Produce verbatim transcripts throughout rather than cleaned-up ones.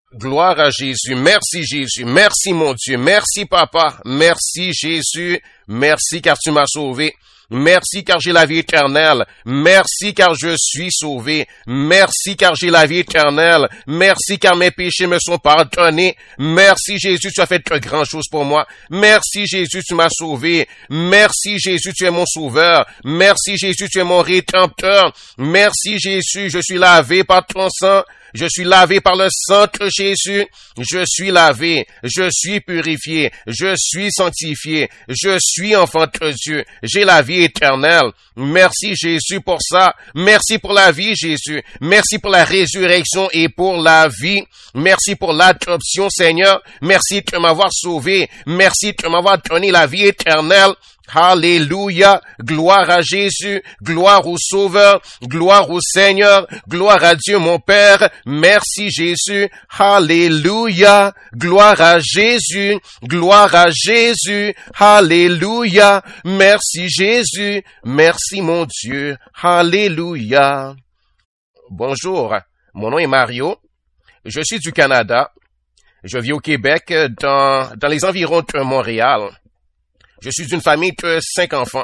Gloire à Jésus. Merci Jésus. Merci mon Dieu. Merci Papa. Merci Jésus. Merci car tu m'as sauvé. Merci car j'ai la vie éternelle. Merci car je suis sauvé. Merci car j'ai la vie éternelle. Merci car mes péchés me sont pardonnés. Merci Jésus, tu as fait de grandes choses pour moi. Merci Jésus, tu m'as sauvé. Merci Jésus, tu es mon sauveur. Merci Jésus, tu es mon rédempteur. Merci Jésus, je suis lavé par ton sang. Je suis lavé par le sang de Jésus. Je suis lavé. Je suis purifié. Je suis sanctifié. Je suis enfant de Dieu. J'ai la vie éternelle. Merci Jésus pour ça. Merci pour la vie Jésus. Merci pour la résurrection et pour la vie. Merci pour l'adoption Seigneur. Merci de m'avoir sauvé. Merci de m'avoir donné la vie éternelle. Alléluia, gloire à Jésus, gloire au Sauveur, gloire au Seigneur, gloire à Dieu mon Père, merci Jésus, alléluia, gloire à Jésus, gloire à Jésus, alléluia, merci Jésus, merci mon Dieu, alléluia. Bonjour, mon nom est Mario, je suis du Canada, je vis au Québec dans, dans les environs de Montréal. Je suis d'une famille de cinq enfants.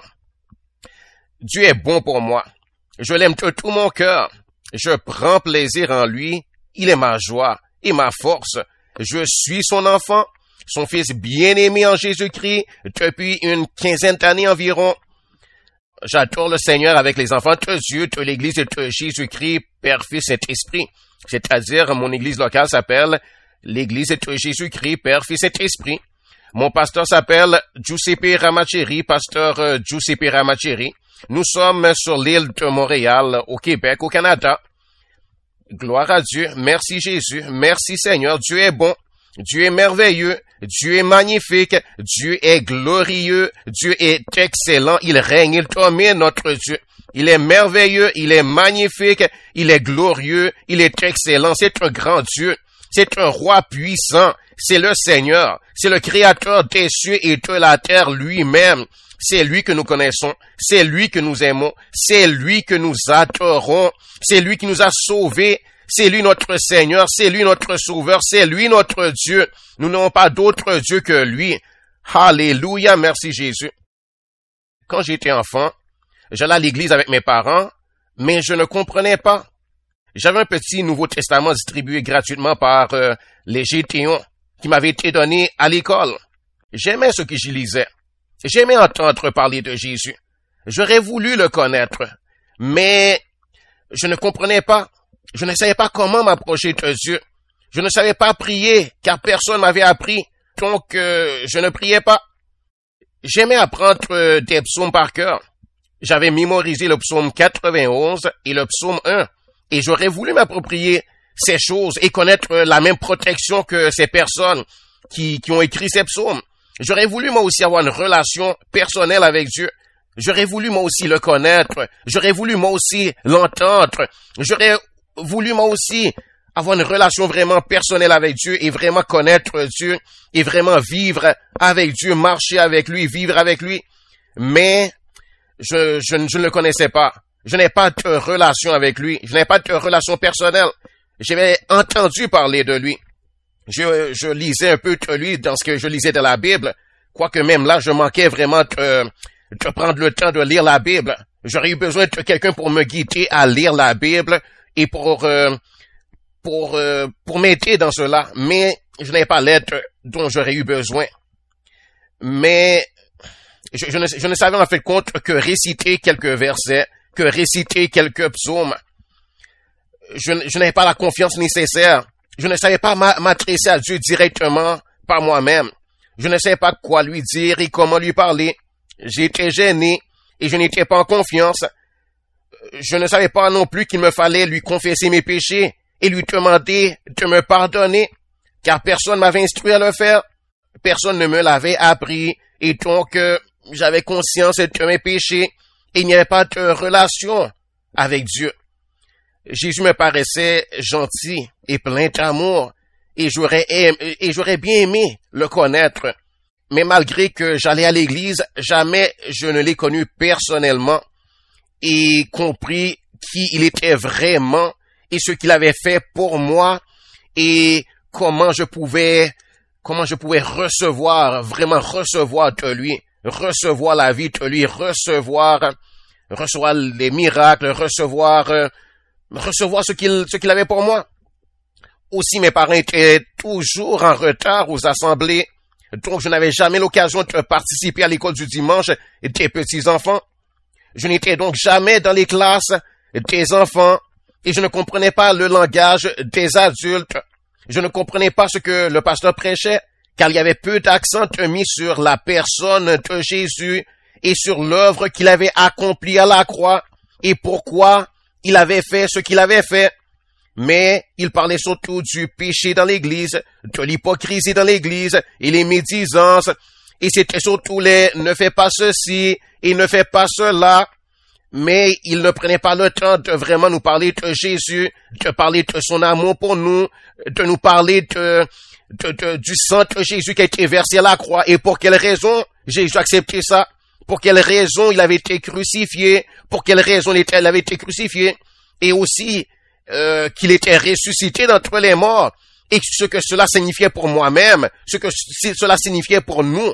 Dieu est bon pour moi. Je l'aime de tout mon cœur. Je prends plaisir en lui. Il est ma joie et ma force. Je suis son enfant, son fils bien-aimé en Jésus-Christ depuis une quinzaine d'années environ. J'adore le Seigneur avec les enfants de Dieu, de l'Église de Jésus-Christ, Père, Fils, Saint-Esprit. C'est-à-dire, mon Église locale s'appelle l'Église de Jésus-Christ, Père, Fils, Saint-Esprit. Mon pasteur s'appelle Giuseppe Ramacheri, pasteur euh, Giuseppe Ramacheri. Nous sommes sur l'île de Montréal, au Québec, au Canada. Gloire à Dieu. Merci Jésus. Merci Seigneur. Dieu est bon. Dieu est merveilleux. Dieu est magnifique. Dieu est glorieux. Dieu est excellent. Il règne, il domine notre Dieu. Il est merveilleux. Il est magnifique. Il est glorieux. Il est excellent. C'est un grand Dieu. C'est un roi puissant. C'est le Seigneur. C'est le créateur des cieux et de la terre lui-même. C'est lui que nous connaissons. C'est lui que nous aimons. C'est lui que nous adorons. C'est lui qui nous a sauvés. C'est lui notre Seigneur. C'est lui notre Sauveur. C'est lui notre Dieu. Nous n'avons pas d'autre Dieu que lui. Alléluia. Merci Jésus. Quand j'étais enfant, j'allais à l'église avec mes parents, mais je ne comprenais pas. J'avais un petit Nouveau Testament distribué gratuitement par euh, les Gédéons qui m'avait été donné à l'école. J'aimais ce que j'y lisais. J'aimais entendre parler de Jésus. J'aurais voulu le connaître, mais je ne comprenais pas. Je ne savais pas comment m'approcher de Dieu. Je ne savais pas prier, car personne m'avait appris, donc euh, je ne priais pas. J'aimais apprendre euh, des psaumes par cœur. J'avais mémorisé le psaume quatre-vingt-onze et le psaume un. Et j'aurais voulu m'approprier ces choses et connaître la même protection que ces personnes qui, qui ont écrit ces psaumes. J'aurais voulu moi aussi avoir une relation personnelle avec Dieu. J'aurais voulu moi aussi le connaître. J'aurais voulu moi aussi l'entendre. J'aurais voulu moi aussi avoir une relation vraiment personnelle avec Dieu et vraiment connaître Dieu et vraiment vivre avec Dieu, marcher avec lui, vivre avec lui. Mais je, je, je ne le connaissais pas. Je n'ai pas de relation avec lui. Je n'ai pas de relation personnelle. J'avais entendu parler de lui. Je, je lisais un peu de lui dans ce que je lisais de la Bible. Quoique même là, je manquais vraiment de, de prendre le temps de lire la Bible. J'aurais eu besoin de quelqu'un pour me guider à lire la Bible et pour, euh, pour, euh, pour m'aider dans cela. Mais je n'avais pas l'aide dont j'aurais eu besoin. Mais je, je, ne, je ne savais en fait compte que réciter quelques versets, que réciter quelques psaumes. Je, je n'avais pas la confiance nécessaire. Je ne savais pas m'adresser à Dieu directement par moi-même. Je ne savais pas quoi lui dire et comment lui parler. J'étais gêné et je n'étais pas en confiance. Je ne savais pas non plus qu'il me fallait lui confesser mes péchés et lui demander de me pardonner, car personne m'avait instruit à le faire. Personne ne me l'avait appris et donc euh, j'avais conscience de mes péchés. Et il n'y avait pas de relation avec Dieu. Jésus me paraissait gentil et plein d'amour, et j'aurais aimé, et j'aurais bien aimé le connaître. Mais malgré que j'allais à l'église, jamais je ne l'ai connu personnellement et compris qui il était vraiment et ce qu'il avait fait pour moi et comment je pouvais, comment je pouvais recevoir, vraiment recevoir de lui, recevoir la vie de lui, recevoir, recevoir les miracles, recevoir, euh, recevoir ce qu'il, ce qu'il avait pour moi. Aussi, mes parents étaient toujours en retard aux assemblées, donc je n'avais jamais l'occasion de participer à l'école du dimanche des petits-enfants. Je n'étais donc jamais dans les classes des enfants et je ne comprenais pas le langage des adultes. Je ne comprenais pas ce que le pasteur prêchait, car il y avait peu d'accent mis sur la personne de Jésus et sur l'œuvre qu'il avait accomplie à la croix et pourquoi il avait fait ce qu'il avait fait. Mais il parlait surtout du péché dans l'Église, de l'hypocrisie dans l'Église et les médisances. Et c'était surtout les « ne fais pas ceci et ne fais pas cela ». Mais il ne prenait pas le temps de vraiment nous parler de Jésus, de parler de son amour pour nous, de nous parler de, de, de du sang de Jésus qui a été versé à la croix. Et pour quelle raison Jésus a accepté ça? Pour quelle raison il avait été crucifié? Pour quelle raison il avait été crucifié? Et aussi, Euh, qu'il était ressuscité d'entre les morts et ce que cela signifiait pour moi-même, ce que cela signifiait pour nous.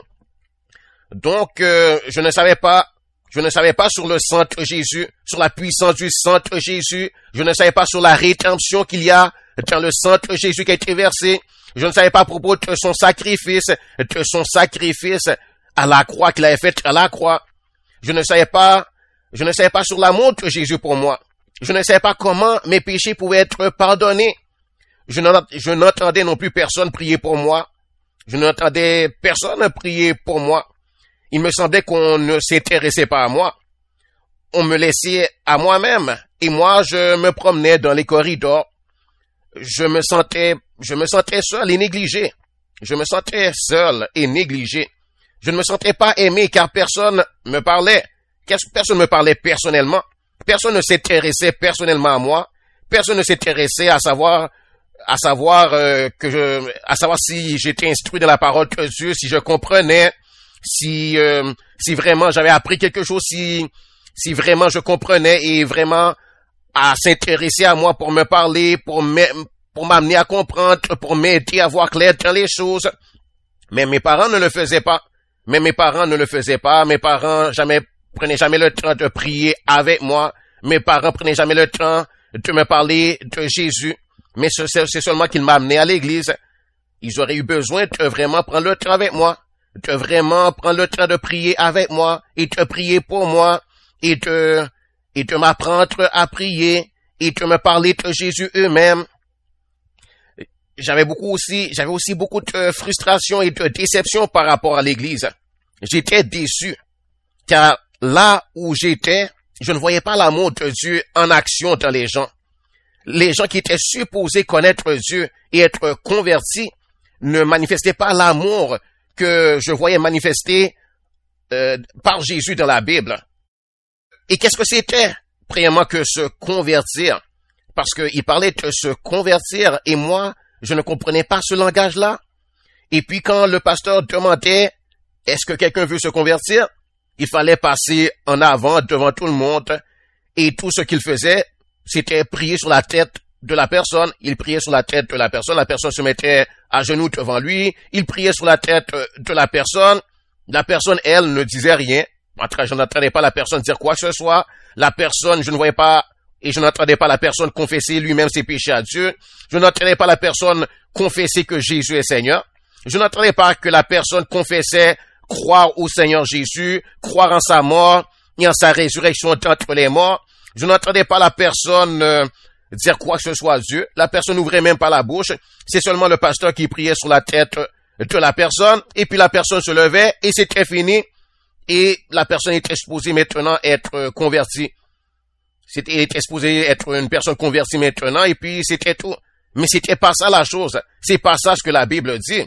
Donc, euh, je ne savais pas, je ne savais pas sur le sang de Jésus, sur la puissance du sang de Jésus, je ne savais pas sur la rédemption qu'il y a dans le sang de Jésus qui a été versé, je ne savais pas à propos de son sacrifice, de son sacrifice à la croix qu'il avait fait à la croix. Je ne savais pas, je ne savais pas sur l'amour de Jésus pour moi. Je ne savais pas comment mes péchés pouvaient être pardonnés. Je n'entendais non plus personne prier pour moi. Je n'entendais personne prier pour moi. Il me semblait qu'on ne s'intéressait pas à moi. On me laissait à moi-même. Et moi, je me promenais dans les corridors. Je me sentais, je me sentais seul et négligé. Je me sentais seul et négligé. Je ne me sentais pas aimé car personne me parlait. Personne me parlait personnellement. Personne ne s'intéressait personnellement à moi. Personne ne s'intéressait à savoir, à savoir euh, que je, à savoir si j'étais instruit dans la parole de Dieu, si je comprenais, si, euh, si vraiment j'avais appris quelque chose, si, si vraiment je comprenais et vraiment à s'intéresser à moi pour me parler, pour pour m'amener à comprendre, pour m'aider à voir clair dans les choses. Mais mes parents ne le faisaient pas. Mais mes parents ne le faisaient pas. Mes parents jamais prenaient jamais le temps de prier avec moi. Mes parents prenaient jamais le temps de me parler de Jésus. Mais c'est, c'est seulement qu'ils m'amenaient à l'église. Ils auraient eu besoin de vraiment prendre le temps avec moi. De vraiment prendre le temps de prier avec moi. Et de prier pour moi. Et de, et de m'apprendre à prier. Et de me parler de Jésus eux-mêmes. J'avais beaucoup aussi, j'avais aussi beaucoup de frustration et de déception par rapport à l'église. J'étais déçu. Car là où j'étais, je ne voyais pas l'amour de Dieu en action dans les gens. Les gens qui étaient supposés connaître Dieu et être convertis ne manifestaient pas l'amour que je voyais manifester euh, par Jésus dans la Bible. Et qu'est-ce que c'était, premièrement, que se convertir? Parce qu'il parlait de se convertir et moi, je ne comprenais pas ce langage-là. Et puis quand le pasteur demandait, est-ce que quelqu'un veut se convertir? Il fallait passer en avant devant tout le monde. Et tout ce qu'il faisait, c'était prier sur la tête de la personne. Il priait sur la tête de la personne. La personne se mettait à genoux devant lui. Il priait sur la tête de la personne. La personne, elle, ne disait rien. En tout cas, je n'entendais pas la personne dire quoi que ce soit. La personne, je ne voyais pas et je n'entendais pas la personne confesser lui-même ses péchés à Dieu. Je n'entendais pas la personne confesser que Jésus est Seigneur. Je n'entendais pas que la personne confessait croire au Seigneur Jésus, croire en sa mort et en sa résurrection d'entre les morts. Je n'entendais pas la personne euh, dire quoi que ce soit à Dieu. La personne n'ouvrait même pas la bouche. C'est seulement le pasteur qui priait sur la tête de la personne. Et puis la personne se levait et c'était fini. Et la personne était supposée maintenant être convertie. C'était était supposé être une personne convertie maintenant et puis c'était tout. Mais c'était pas ça la chose. C'est pas ça ce que la Bible dit.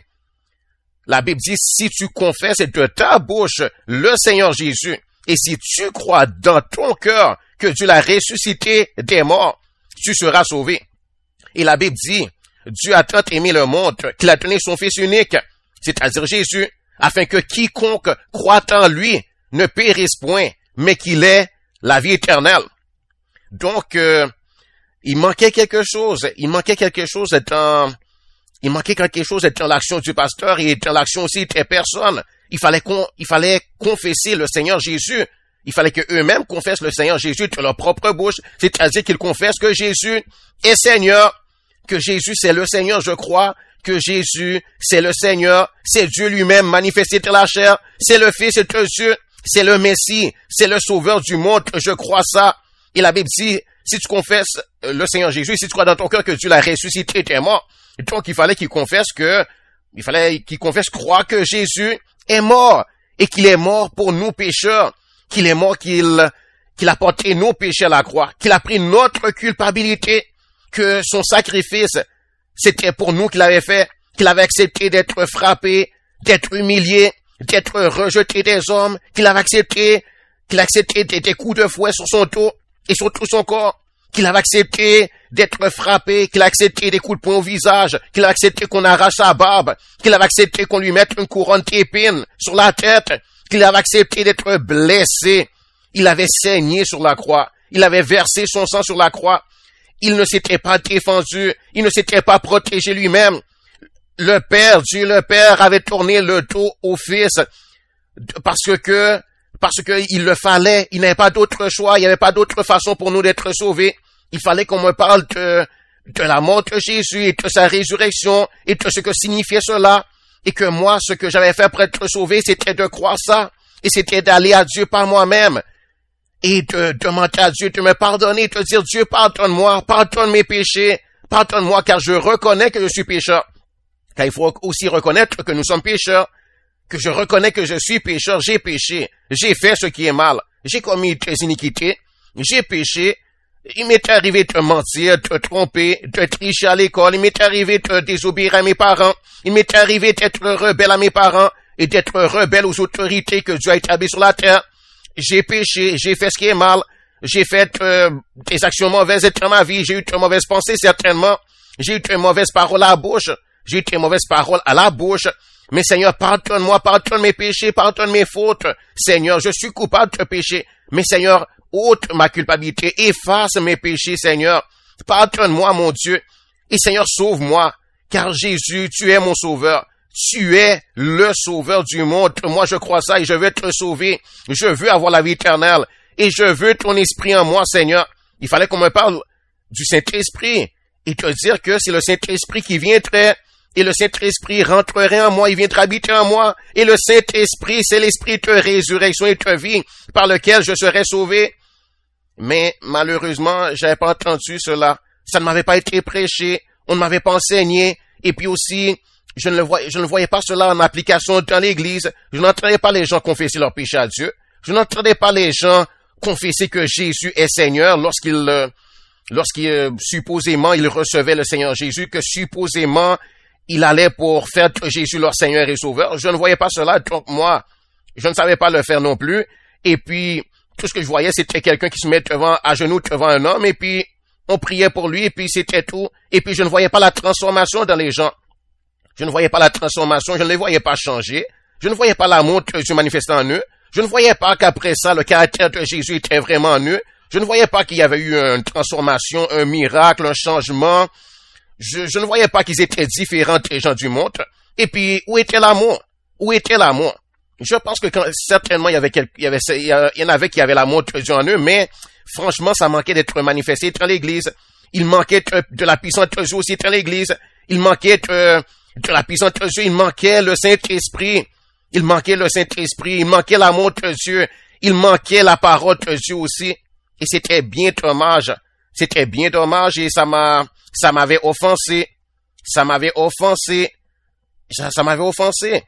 La Bible dit, si tu confesses de ta bouche le Seigneur Jésus et si tu crois dans ton cœur que Dieu l'a ressuscité des morts, tu seras sauvé. Et la Bible dit, Dieu a tant aimé le monde qu'il a donné son Fils unique, c'est-à-dire Jésus, afin que quiconque croit en lui ne périsse point, mais qu'il ait la vie éternelle. Donc, euh, il manquait quelque chose. Il manquait quelque chose dans, Il manquait quelque chose dans l'action du pasteur et dans l'action aussi des personnes. Il fallait qu'on, il fallait confesser le Seigneur Jésus. Il fallait que eux-mêmes confessent le Seigneur Jésus de leur propre bouche. C'est-à-dire qu'ils confessent que Jésus est Seigneur, que Jésus c'est le Seigneur, je crois, que Jésus c'est le Seigneur, c'est Dieu lui-même manifesté dans la chair, c'est le Fils de Dieu, c'est le Messie, c'est le Sauveur du monde, je crois ça. Et la Bible dit, si tu confesses le Seigneur Jésus, si tu crois dans ton cœur que Dieu l'a ressuscité, t'es mort. Donc, il fallait qu'il confesse que, il fallait qu'il confesse croire que Jésus est mort et qu'il est mort pour nous pécheurs, qu'il est mort, qu'il, qu'il a porté nos péchés à la croix, qu'il a pris notre culpabilité, que son sacrifice, c'était pour nous qu'il avait fait, qu'il avait accepté d'être frappé, d'être humilié, d'être rejeté des hommes, qu'il avait accepté, qu'il a accepté des coups de fouet sur son dos et sur tout son corps, qu'il avait accepté d'être frappé, qu'il a accepté des coups de poing au visage, qu'il a accepté qu'on arrache sa barbe, qu'il avait accepté qu'on lui mette une couronne d'épines sur la tête, qu'il avait accepté d'être blessé. Il avait saigné sur la croix. Il avait versé son sang sur la croix. Il ne s'était pas défendu. Il ne s'était pas protégé lui-même. Le Père, Dieu le Père, avait tourné le dos au Fils parce que, parce que il le fallait. Il n'avait pas d'autre choix. Il n'y avait pas d'autre façon pour nous d'être sauvés. Il fallait qu'on me parle de, de la mort de Jésus et de sa résurrection et de ce que signifiait cela. Et que moi, ce que j'avais fait pour être sauvé, c'était de croire ça. Et c'était d'aller à Dieu par moi-même. Et de demander à Dieu de me pardonner, de dire Dieu, pardonne-moi, pardonne mes péchés, pardonne-moi car je reconnais que je suis pécheur. Car il faut aussi reconnaître que nous sommes pécheurs, que je reconnais que je suis pécheur, j'ai péché, j'ai fait ce qui est mal, j'ai commis des iniquités, j'ai péché. Il m'est arrivé de mentir, de tromper, de tricher à l'école. Il m'est arrivé de désobéir à mes parents. Il m'est arrivé d'être rebelle à mes parents et d'être rebelle aux autorités que Dieu a établies sur la terre. J'ai péché, j'ai fait ce qui est mal. J'ai fait euh, des actions mauvaises dans ma vie. J'ai eu de mauvaises pensées, certainement. J'ai eu de mauvaises paroles à la bouche. J'ai eu de mauvaises paroles à la bouche. Mais Seigneur, pardonne-moi, pardonne mes péchés, pardonne mes fautes. Seigneur, je suis coupable de péché. Mais Seigneur, ôte ma culpabilité, efface mes péchés, Seigneur. Pardonne-moi, mon Dieu. Et Seigneur, sauve-moi, car Jésus, tu es mon sauveur. Tu es le sauveur du monde. Moi, je crois ça et je veux te sauver. Je veux avoir la vie éternelle. Et je veux ton esprit en moi, Seigneur. Il fallait qu'on me parle du Saint-Esprit et te dire que c'est le Saint-Esprit qui viendrait et le Saint-Esprit rentrerait en moi, il viendrait habiter en moi. Et le Saint-Esprit, c'est l'esprit de résurrection et de vie par lequel je serais sauvé. Mais malheureusement, j'avais pas entendu cela. Ça ne m'avait pas été prêché. On ne m'avait pas enseigné. Et puis aussi, je ne le voyais, je ne voyais pas cela en application dans l'église. Je n'entendais pas les gens confesser leur péché à Dieu. Je n'entendais pas les gens confesser que Jésus est Seigneur lorsqu'ils, euh, lorsqu'ils, euh, supposément, ils recevaient le Seigneur Jésus, que supposément, il allait pour faire de Jésus leur Seigneur et Sauveur. Je ne voyais pas cela. Donc moi, je ne savais pas le faire non plus. Et puis, tout ce que je voyais, c'était quelqu'un qui se met devant, à genoux devant un homme, et puis on priait pour lui, et puis c'était tout. Et puis je ne voyais pas la transformation dans les gens. Je ne voyais pas la transformation, je ne les voyais pas changer. Je ne voyais pas l'amour de Dieu manifesté en eux. Je ne voyais pas qu'après ça, le caractère de Jésus était vraiment en eux. Je ne voyais pas qu'il y avait eu une transformation, un miracle, un changement. Je, je ne voyais pas qu'ils étaient différents des gens du monde. Et puis, où était l'amour? Où était l'amour? Je pense que quand, certainement, il y avait quelques, il y avait, il y en avait qui avaient l'amour de Dieu en eux, mais franchement, ça manquait d'être manifesté dans l'église. Il manquait de, de la puissance de Dieu aussi dans l'église. Il manquait de, de la puissance de Dieu. Il manquait le Saint-Esprit. Il manquait le Saint-Esprit. Il manquait l'amour de Dieu. Il manquait la parole de Dieu aussi. Et c'était bien dommage. C'était bien dommage et ça m'a, ça m'avait offensé. Ça m'avait offensé. Ça, ça m'avait offensé.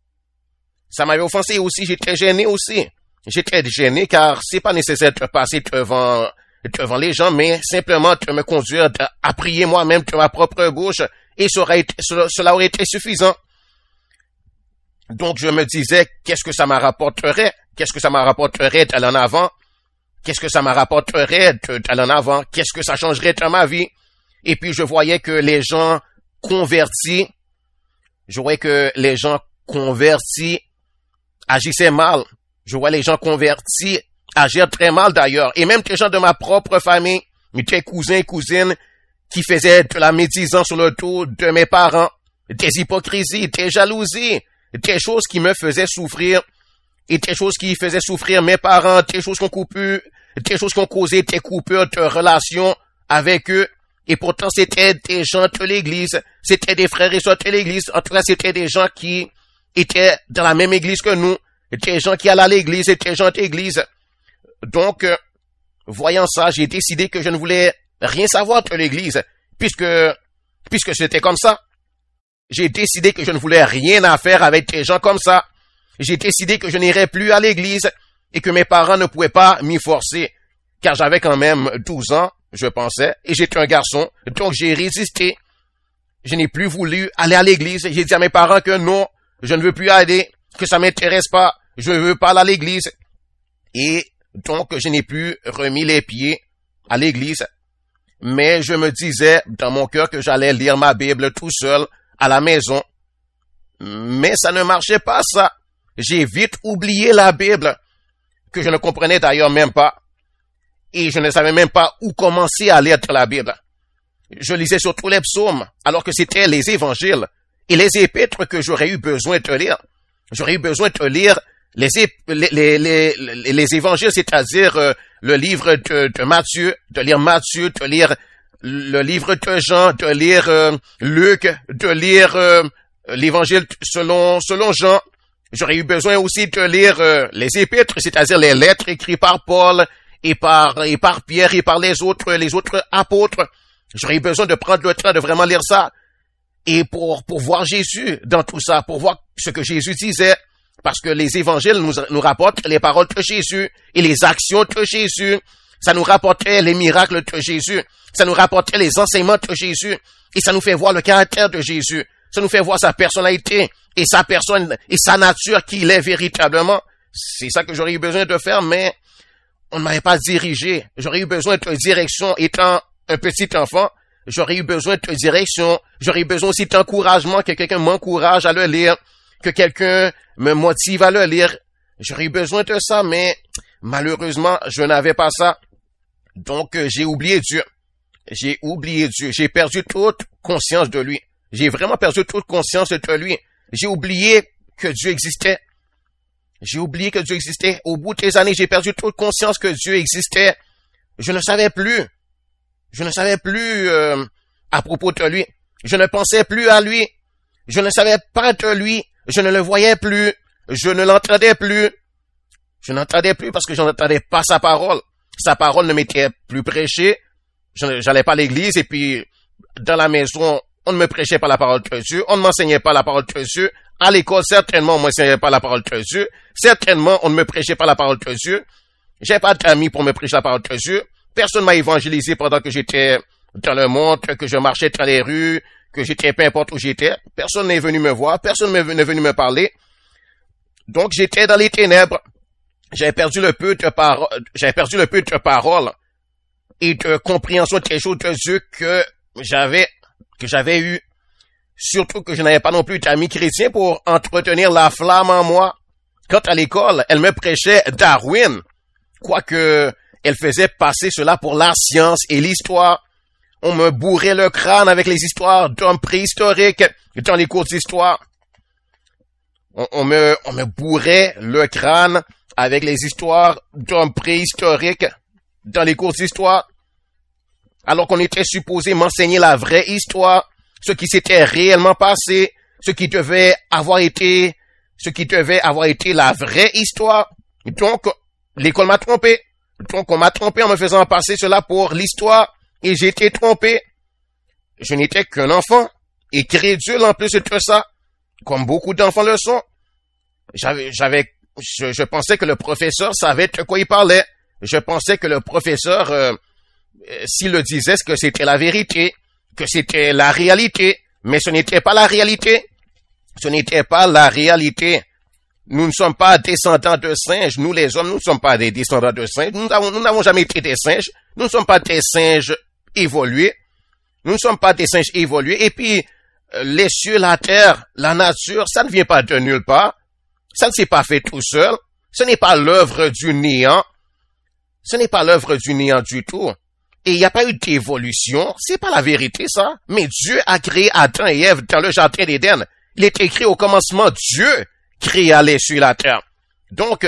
Ça m'avait offensé aussi, j'étais gêné aussi. J'étais gêné car c'est pas nécessaire de passer devant, devant les gens, mais simplement de me conduire à prier moi-même de ma propre bouche et ça aurait été, cela aurait été suffisant. Donc je me disais, qu'est-ce que ça me rapporterait? Qu'est-ce que ça me rapporterait d'aller en avant? Qu'est-ce que ça me rapporterait d'aller en avant? Qu'est-ce que ça changerait dans ma vie? Et puis je voyais que les gens convertis, je voyais que les gens convertis agissaient mal. Je vois les gens convertis agir très mal d'ailleurs. Et même des gens de ma propre famille, des cousins et cousines qui faisaient de la médisance sur le dos de mes parents. des hypocrisies, des jalousies, des choses qui me faisaient souffrir, et des choses qui faisaient souffrir mes parents, des choses qui ont coupé, des choses qui ont causé des coupures de relations avec eux. Et pourtant, c'était des gens de l'église, c'était des frères et sœurs de l'église. En tout cas, c'était des gens qui étaient dans la même église que nous, des gens qui allaient à l'église, des gens d'église. Donc, euh, voyant ça, j'ai décidé que je ne voulais rien savoir de l'église, puisque, puisque c'était comme ça. J'ai décidé que je ne voulais rien à faire avec des gens comme ça. J'ai décidé que je n'irais plus à l'église et que mes parents ne pouvaient pas m'y forcer, car j'avais quand même douze ans, je pensais, et j'étais un garçon, donc j'ai résisté. Je n'ai plus voulu aller à l'église. J'ai dit à mes parents que non, je ne veux plus aller, que ça m'intéresse pas, je ne veux pas aller à l'église. Et donc, je n'ai plus remis les pieds à l'église. Mais je me disais dans mon cœur que j'allais lire ma Bible tout seul à la maison. Mais ça ne marchait pas, ça. J'ai vite oublié la Bible, que je ne comprenais d'ailleurs même pas. Et je ne savais même pas où commencer à lire la Bible. Je lisais surtout les psaumes, alors que c'était les évangiles et les épîtres que j'aurais eu besoin de lire. J'aurais eu besoin de lire les, les, les, les, les évangiles, c'est-à-dire euh, le livre de, de Matthieu, de lire Matthieu, de lire le livre de Jean, de lire euh, Luc, de lire euh, l'évangile selon, selon Jean. J'aurais eu besoin aussi de lire euh, les épîtres, c'est-à-dire les lettres écrites par Paul et par, et par Pierre et par les autres, les autres apôtres. J'aurais eu besoin de prendre le temps de vraiment lire ça. Et pour, pour voir Jésus dans tout ça, pour voir ce que Jésus disait. Parce que les évangiles nous, nous rapportent les paroles de Jésus et les actions de Jésus. Ça nous rapportait les miracles de Jésus. Ça nous rapportait les enseignements de Jésus. Et ça nous fait voir le caractère de Jésus. Ça nous fait voir sa personnalité et sa personne et sa nature qu'il est véritablement. C'est ça que j'aurais eu besoin de faire, mais on ne m'avait pas dirigé. J'aurais eu besoin de direction étant un petit enfant. J'aurais eu besoin de direction. J'aurais eu besoin aussi d'encouragement, que quelqu'un m'encourage à le lire, que quelqu'un me motive à le lire. J'aurais eu besoin de ça, mais malheureusement, je n'avais pas ça. Donc, euh, j'ai oublié Dieu. J'ai oublié Dieu. J'ai perdu toute conscience de lui. J'ai vraiment perdu toute conscience de lui. J'ai oublié que Dieu existait. J'ai oublié que Dieu existait. Au bout des années, j'ai perdu toute conscience que Dieu existait. Je ne savais plus. Je ne savais plus euh, à propos de lui. Je ne pensais plus à lui. Je ne savais pas de lui. Je ne le voyais plus. Je ne l'entendais plus. Je n'entendais plus parce que je n'entendais pas sa parole. Sa parole ne m'était plus prêchée. Je n'allais pas à l'église et puis dans la maison, on ne me prêchait pas la parole de Dieu. On ne m'enseignait pas la parole de Dieu. À l'école, certainement, on ne m'enseignait pas la parole de Dieu. Certainement, on ne me prêchait pas la parole de Dieu. J'ai pas d'amis pour me prêcher la parole de Dieu. Personne m'a évangélisé pendant que j'étais dans le monde, que je marchais dans les rues, que j'étais peu importe où j'étais. Personne n'est venu me voir. Personne n'est venu me parler. Donc, j'étais dans les ténèbres. J'avais perdu le peu de parole, j'avais perdu le peu de parole et de compréhension des choses de Dieu que j'avais, que j'avais eu. Surtout que je n'avais pas non plus d'amis chrétiens pour entretenir la flamme en moi. Quant à l'école, elle me prêchait Darwin, quoique elle faisait passer cela pour la science et l'histoire. On me bourrait le crâne avec les histoires d'hommes préhistoriques dans les cours d'histoire. On, on me, on me bourrait le crâne avec les histoires d'hommes préhistoriques dans les cours d'histoire. Alors qu'on était supposé m'enseigner la vraie histoire, ce qui s'était réellement passé, ce qui devait avoir été, ce qui devait avoir été la vraie histoire. Donc, l'école m'a trompé. Donc, on m'a trompé en me faisant passer cela pour l'histoire, et j'ai été trompé. Je n'étais qu'un enfant, et crédule en plus de ça, comme beaucoup d'enfants le sont. J'avais, j'avais, je, je pensais que le professeur savait de quoi il parlait. Je pensais que le professeur, euh, s'il le disait, que c'était la vérité, que c'était la réalité, mais ce n'était pas la réalité. Ce n'était pas la réalité. Nous ne sommes pas descendants de singes. Nous, les hommes, nous ne sommes pas des descendants de singes. Nous n'avons, nous n'avons jamais été des singes. Nous ne sommes pas des singes évolués. Nous ne sommes pas des singes évolués. Et puis, les cieux, la terre, la nature, ça ne vient pas de nulle part. Ça ne s'est pas fait tout seul. Ce n'est pas l'œuvre du néant. Ce n'est pas l'œuvre du néant du tout. Et il n'y a pas eu d'évolution. C'est pas la vérité, ça. Mais Dieu a créé Adam et Ève dans le jardin d'Éden. Il est écrit au commencement, Dieu créa les cieux et la terre. Donc,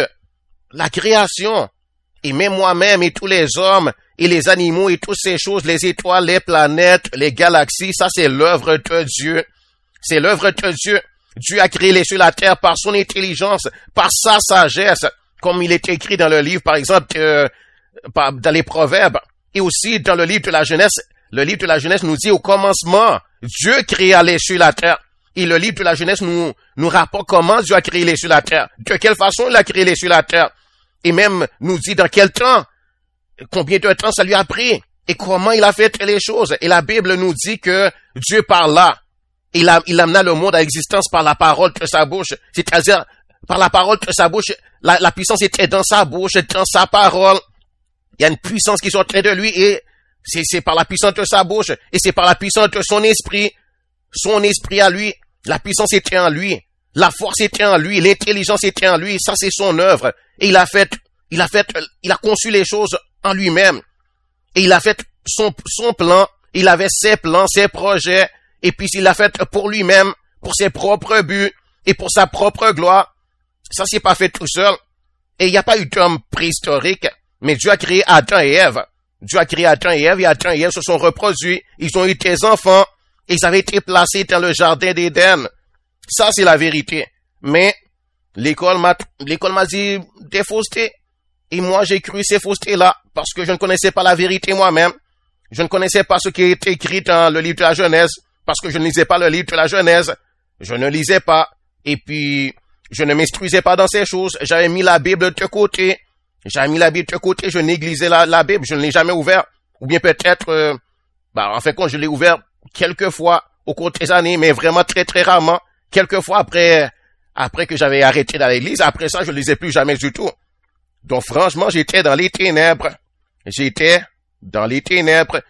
la création, et même moi-même et tous les hommes, et les animaux et toutes ces choses, les étoiles, les planètes, les galaxies, ça c'est l'œuvre de Dieu. C'est l'œuvre de Dieu. Dieu a créé les cieux et la terre par son intelligence, par sa sagesse, comme il est écrit dans le livre, par exemple, euh, dans les Proverbes, et aussi dans le livre de la Genèse. Le livre de la Genèse nous dit au commencement, Dieu créa les cieux et la terre. Et le livre de la Genèse nous, nous rapporte comment Dieu a créé les cieux et la terre, de quelle façon il a créé les cieux et la terre, et même nous dit dans quel temps, combien de temps ça lui a pris, et comment il a fait les choses. Et la Bible nous dit que Dieu parla. Il, a, il amena le monde à l'existence par la parole de sa bouche. C'est-à-dire, par la parole de sa bouche, la, la puissance était dans sa bouche, dans sa parole. Il y a une puissance qui sortait de lui et c'est, c'est par la puissance de sa bouche et c'est par la puissance de son esprit. Son esprit à lui, la puissance était en lui, la force était en lui, l'intelligence était en lui. Ça, c'est son œuvre. Et il a fait, il a fait, il a conçu les choses en lui-même. Et il a fait son, son plan. Il avait ses plans, ses projets. Et puis il l'a fait pour lui-même, pour ses propres buts et pour sa propre gloire. Ça, c'est pas fait tout seul. Et il n'y a pas eu d'homme préhistorique, mais Dieu a créé Adam et Ève. Dieu a créé Adam et Ève et Adam et Ève se sont reproduits. Ils ont eu des enfants et ils avaient été placés dans le jardin d'Éden. Ça, c'est la vérité. Mais l'école m'a, l'école m'a dit des faussetés. Et moi, j'ai cru ces faussetés-là parce que je ne connaissais pas la vérité moi-même. Je ne connaissais pas ce qui est écrit dans le livre de la Genèse. Parce que je ne lisais pas le livre de la Genèse. Je ne lisais pas. Et puis, je ne m'instruisais pas dans ces choses. J'avais mis la Bible de côté. J'avais mis la Bible de côté. Je négligeais la, la Bible. Je ne l'ai jamais ouvert. Ou bien peut-être, euh, bah, en fait, quand je l'ai ouvert quelques fois au cours des années, mais vraiment très, très rarement. Quelques fois après, après que j'avais arrêté dans l'église. Après ça, je ne lisais plus jamais du tout. Donc, franchement, j'étais dans les ténèbres. J'étais dans les ténèbres.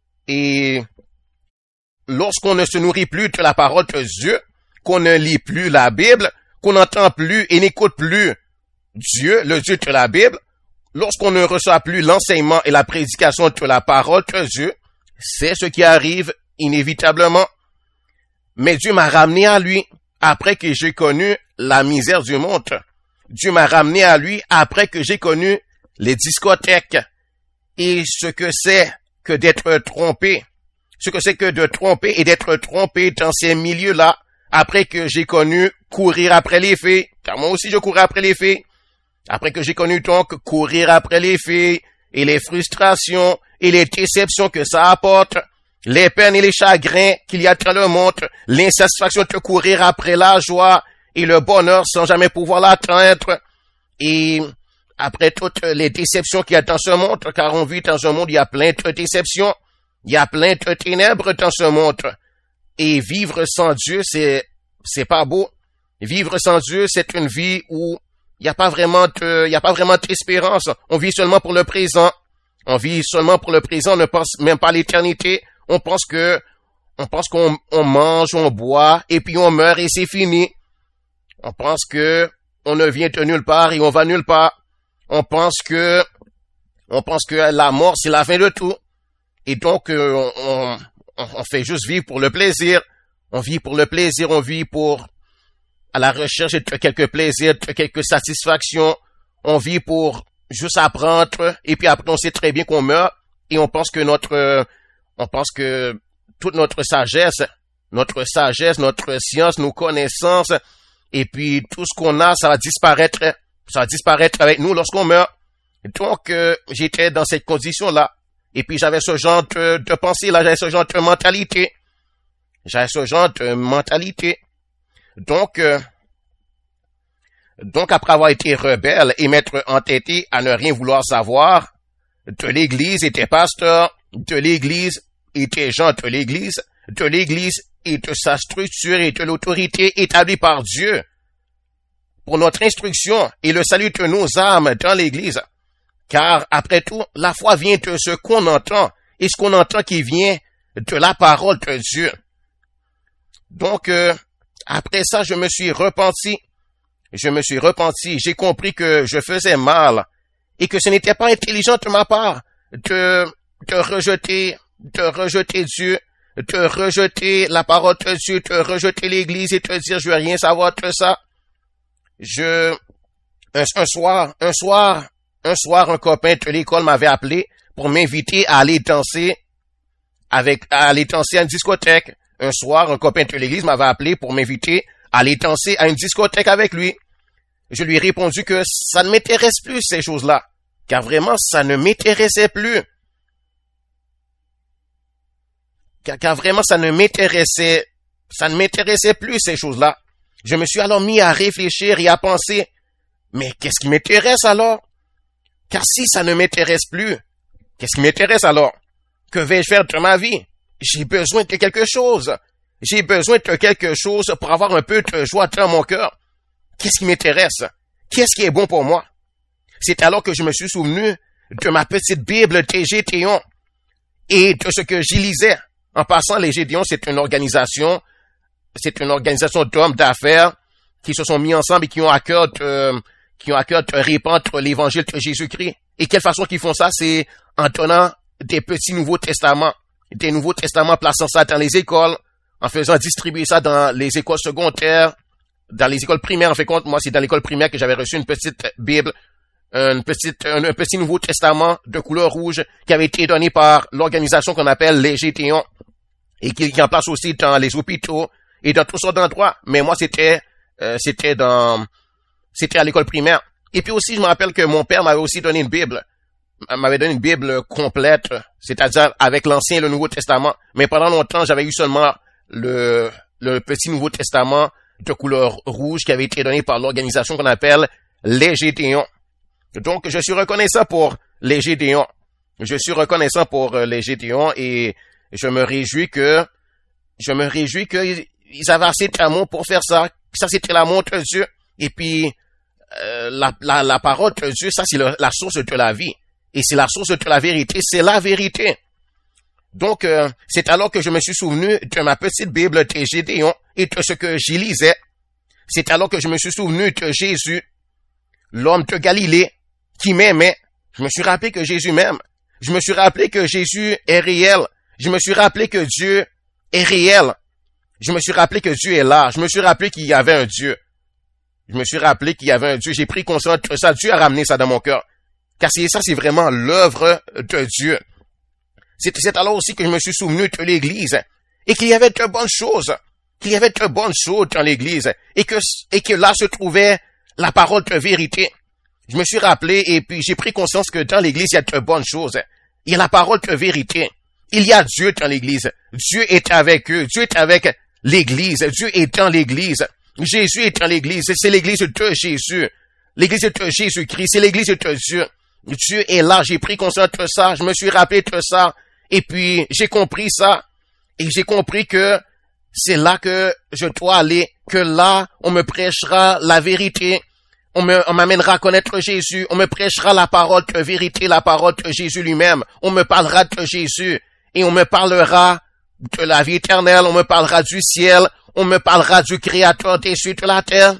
Et lorsqu'on ne se nourrit plus de la parole de Dieu, qu'on ne lit plus la Bible, qu'on n'entend plus et n'écoute plus Dieu, le Dieu de la Bible, lorsqu'on ne reçoit plus l'enseignement et la prédication de la parole de Dieu, c'est ce qui arrive inévitablement. Mais Dieu m'a ramené à lui après que j'ai connu la misère du monde. Dieu m'a ramené à lui après que j'ai connu les discothèques et ce que c'est que d'être trompé. Ce que c'est que de tromper et d'être trompé dans ces milieux-là, après que j'ai connu courir après les filles, car moi aussi je courais après les filles, après que j'ai connu donc courir après les filles, et les frustrations et les déceptions que ça apporte, les peines et les chagrins qu'il y a dans le monde, l'insatisfaction de courir après la joie et le bonheur sans jamais pouvoir l'atteindre, et après toutes les déceptions qu'il y a dans ce monde, car on vit dans un monde où il y a plein de déceptions, il y a plein de ténèbres dans ce monde. Et vivre sans Dieu, c'est, c'est pas beau. Vivre sans Dieu, c'est une vie où il n'y a pas vraiment de, il y a pas vraiment d'espérance. On vit seulement pour le présent. On vit seulement pour le présent. On ne pense même pas à l'éternité. On pense que, on pense qu'on, on mange, on boit, et puis on meurt et c'est fini. On pense que on ne vient de nulle part et on va nulle part. On pense que, on pense que la mort, c'est la fin de tout. Et donc, euh, on, on, on fait juste vivre pour le plaisir. On vit pour le plaisir, on vit pour, à la recherche de quelques plaisirs, de quelques satisfactions. On vit pour juste apprendre. Et puis après, on sait très bien qu'on meurt. Et on pense que notre, euh, on pense que toute notre sagesse, notre sagesse, notre science, nos connaissances, et puis tout ce qu'on a, ça va disparaître. Ça va disparaître avec nous lorsqu'on meurt. Donc, euh, j'étais dans cette condition-là. Et puis j'avais ce genre de, de pensée là, j'avais ce genre de mentalité. J'avais ce genre de mentalité. Donc, euh, donc après avoir été rebelle et m'être entêté à ne rien vouloir savoir de l'église et des pasteurs, de l'église et des gens de l'église, de l'église et de sa structure et de l'autorité établie par Dieu pour notre instruction et le salut de nos âmes dans l'église. Car, après tout, la foi vient de ce qu'on entend, et ce qu'on entend qui vient de la parole de Dieu. Donc, euh, après ça, je me suis repenti. Je me suis repenti. J'ai compris que je faisais mal, et que ce n'était pas intelligent de ma part de, de rejeter, de rejeter Dieu, de rejeter la parole de Dieu, de rejeter l'Église et te dire je veux rien savoir de ça. Je, un, un soir, un soir, un soir, un copain de l'école m'avait appelé pour m'inviter à aller danser avec, à aller danser à une discothèque. Un soir, un copain de l'église m'avait appelé pour m'inviter à aller danser à une discothèque avec lui. Je lui ai répondu que ça ne m'intéresse plus, ces choses-là. Car vraiment, ça ne m'intéressait plus. Car, car vraiment, ça ne m'intéressait, ça ne m'intéressait plus, ces choses-là. Je me suis alors mis à réfléchir et à penser, mais qu'est-ce qui m'intéresse alors? Car si ça ne m'intéresse plus, qu'est-ce qui m'intéresse alors? Que vais-je faire de ma vie? J'ai besoin de quelque chose. J'ai besoin de quelque chose pour avoir un peu de joie dans mon cœur. Qu'est-ce qui m'intéresse? Qu'est-ce qui est bon pour moi? C'est alors que je me suis souvenu de ma petite Bible des Gédéons et de ce que j'y lisais. En passant, les Gédéons, c'est une organisation, c'est une organisation d'hommes d'affaires qui se sont mis ensemble et qui ont à cœur de, qui ont à cœur de répandre l'évangile de Jésus-Christ. Et quelle façon qu'ils font ça? C'est en donnant des petits Nouveaux Testaments, des Nouveaux Testaments, plaçant ça dans les écoles, en faisant distribuer ça dans les écoles secondaires, dans les écoles primaires. En fait compte, moi, c'est dans l'école primaire que j'avais reçu une petite Bible, une petite, un, un petit Nouveau Testament de couleur rouge qui avait été donné par l'organisation qu'on appelle les Gédéons et qui, qui en place aussi dans les hôpitaux et dans toutes sortes d'endroits. Mais moi, c'était, euh, c'était dans, c'était à l'école primaire. Et puis aussi, je me rappelle que mon père m'avait aussi donné une Bible. m'avait donné une Bible complète, c'est-à-dire avec l'Ancien et le Nouveau Testament. Mais pendant longtemps, j'avais eu seulement le, le petit Nouveau Testament de couleur rouge qui avait été donné par l'organisation qu'on appelle les Gédéons. Donc, je suis reconnaissant pour les Gédéons. Je suis reconnaissant pour les Gédéons et je me réjouis que, je me réjouis qu'ils avaient assez d'amour pour faire ça. Ça, c'était l'amour de Dieu. Et puis, euh, la, la, la parole de Dieu, ça, c'est le, la source de la vie. Et c'est la source de la vérité, c'est la vérité. Donc, euh, c'est alors que je me suis souvenu de ma petite Bible des Gédéons et de ce que j'y lisais. C'est alors que je me suis souvenu de Jésus, l'homme de Galilée, qui m'aimait. Je me suis rappelé que Jésus m'aime. Je me suis rappelé que Jésus est réel. Je me suis rappelé que Dieu est réel. Je me suis rappelé que Dieu est là. Je me suis rappelé qu'il y avait un Dieu. Je me suis rappelé qu'il y avait un Dieu. J'ai pris conscience de ça. Dieu a ramené ça dans mon cœur. Car c'est, ça, c'est vraiment l'œuvre de Dieu. C'est, c'est alors aussi que je me suis souvenu de l'Église et qu'il y avait de bonnes choses, qu'il y avait de bonnes choses dans l'Église et que, et que là se trouvait la parole de vérité. Je me suis rappelé et puis j'ai pris conscience que dans l'Église, il y a de bonnes choses. Il y a la parole de vérité. Il y a Dieu dans l'Église. Dieu est avec eux. Dieu est avec l'Église. Dieu est dans l'Église. Jésus est dans l'Église. C'est l'Église de Jésus. L'Église de Jésus-Christ. C'est l'Église de Dieu. Dieu est là. J'ai pris conscience de ça. Je me suis rappelé de ça. Et puis, j'ai compris ça. Et j'ai compris que c'est là que je dois aller. Que là, on me prêchera la vérité. On me, on m'amènera à connaître Jésus. On me prêchera la parole de vérité, la parole de Jésus lui-même. On me parlera de Jésus. Et on me parlera de la vie éternelle. On me parlera du ciel. On me parlera du Créateur des cieux et de la terre.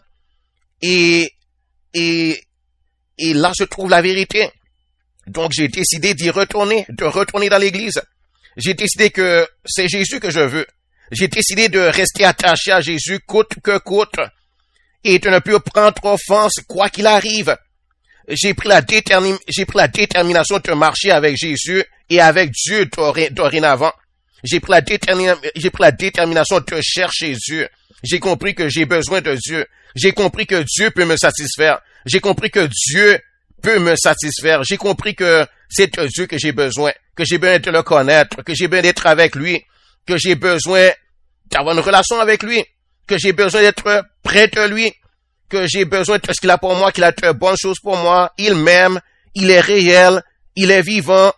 Et, et, et là se trouve la vérité. Donc, j'ai décidé d'y retourner, de retourner dans l'église. J'ai décidé que c'est Jésus que je veux. J'ai décidé de rester attaché à Jésus coûte que coûte. Et de ne plus prendre offense quoi qu'il arrive. J'ai pris la détermin, j'ai pris la détermination de marcher avec Jésus et avec Dieu doré, dorénavant. J'ai pris la détermin, j'ai pris la détermination de chercher Dieu. J'ai compris que j'ai besoin de Dieu. J'ai compris que Dieu peut me satisfaire. J'ai compris que Dieu peut me satisfaire. J'ai compris que c'est de Dieu que j'ai besoin, que j'ai besoin de le connaître, que j'ai besoin d'être avec lui, que j'ai besoin d'avoir une relation avec lui, que j'ai besoin d'être près de lui, que j'ai besoin de ce qu'il a pour moi, qu'il a de bonnes choses pour moi. Il m'aime, il est réel, il est vivant.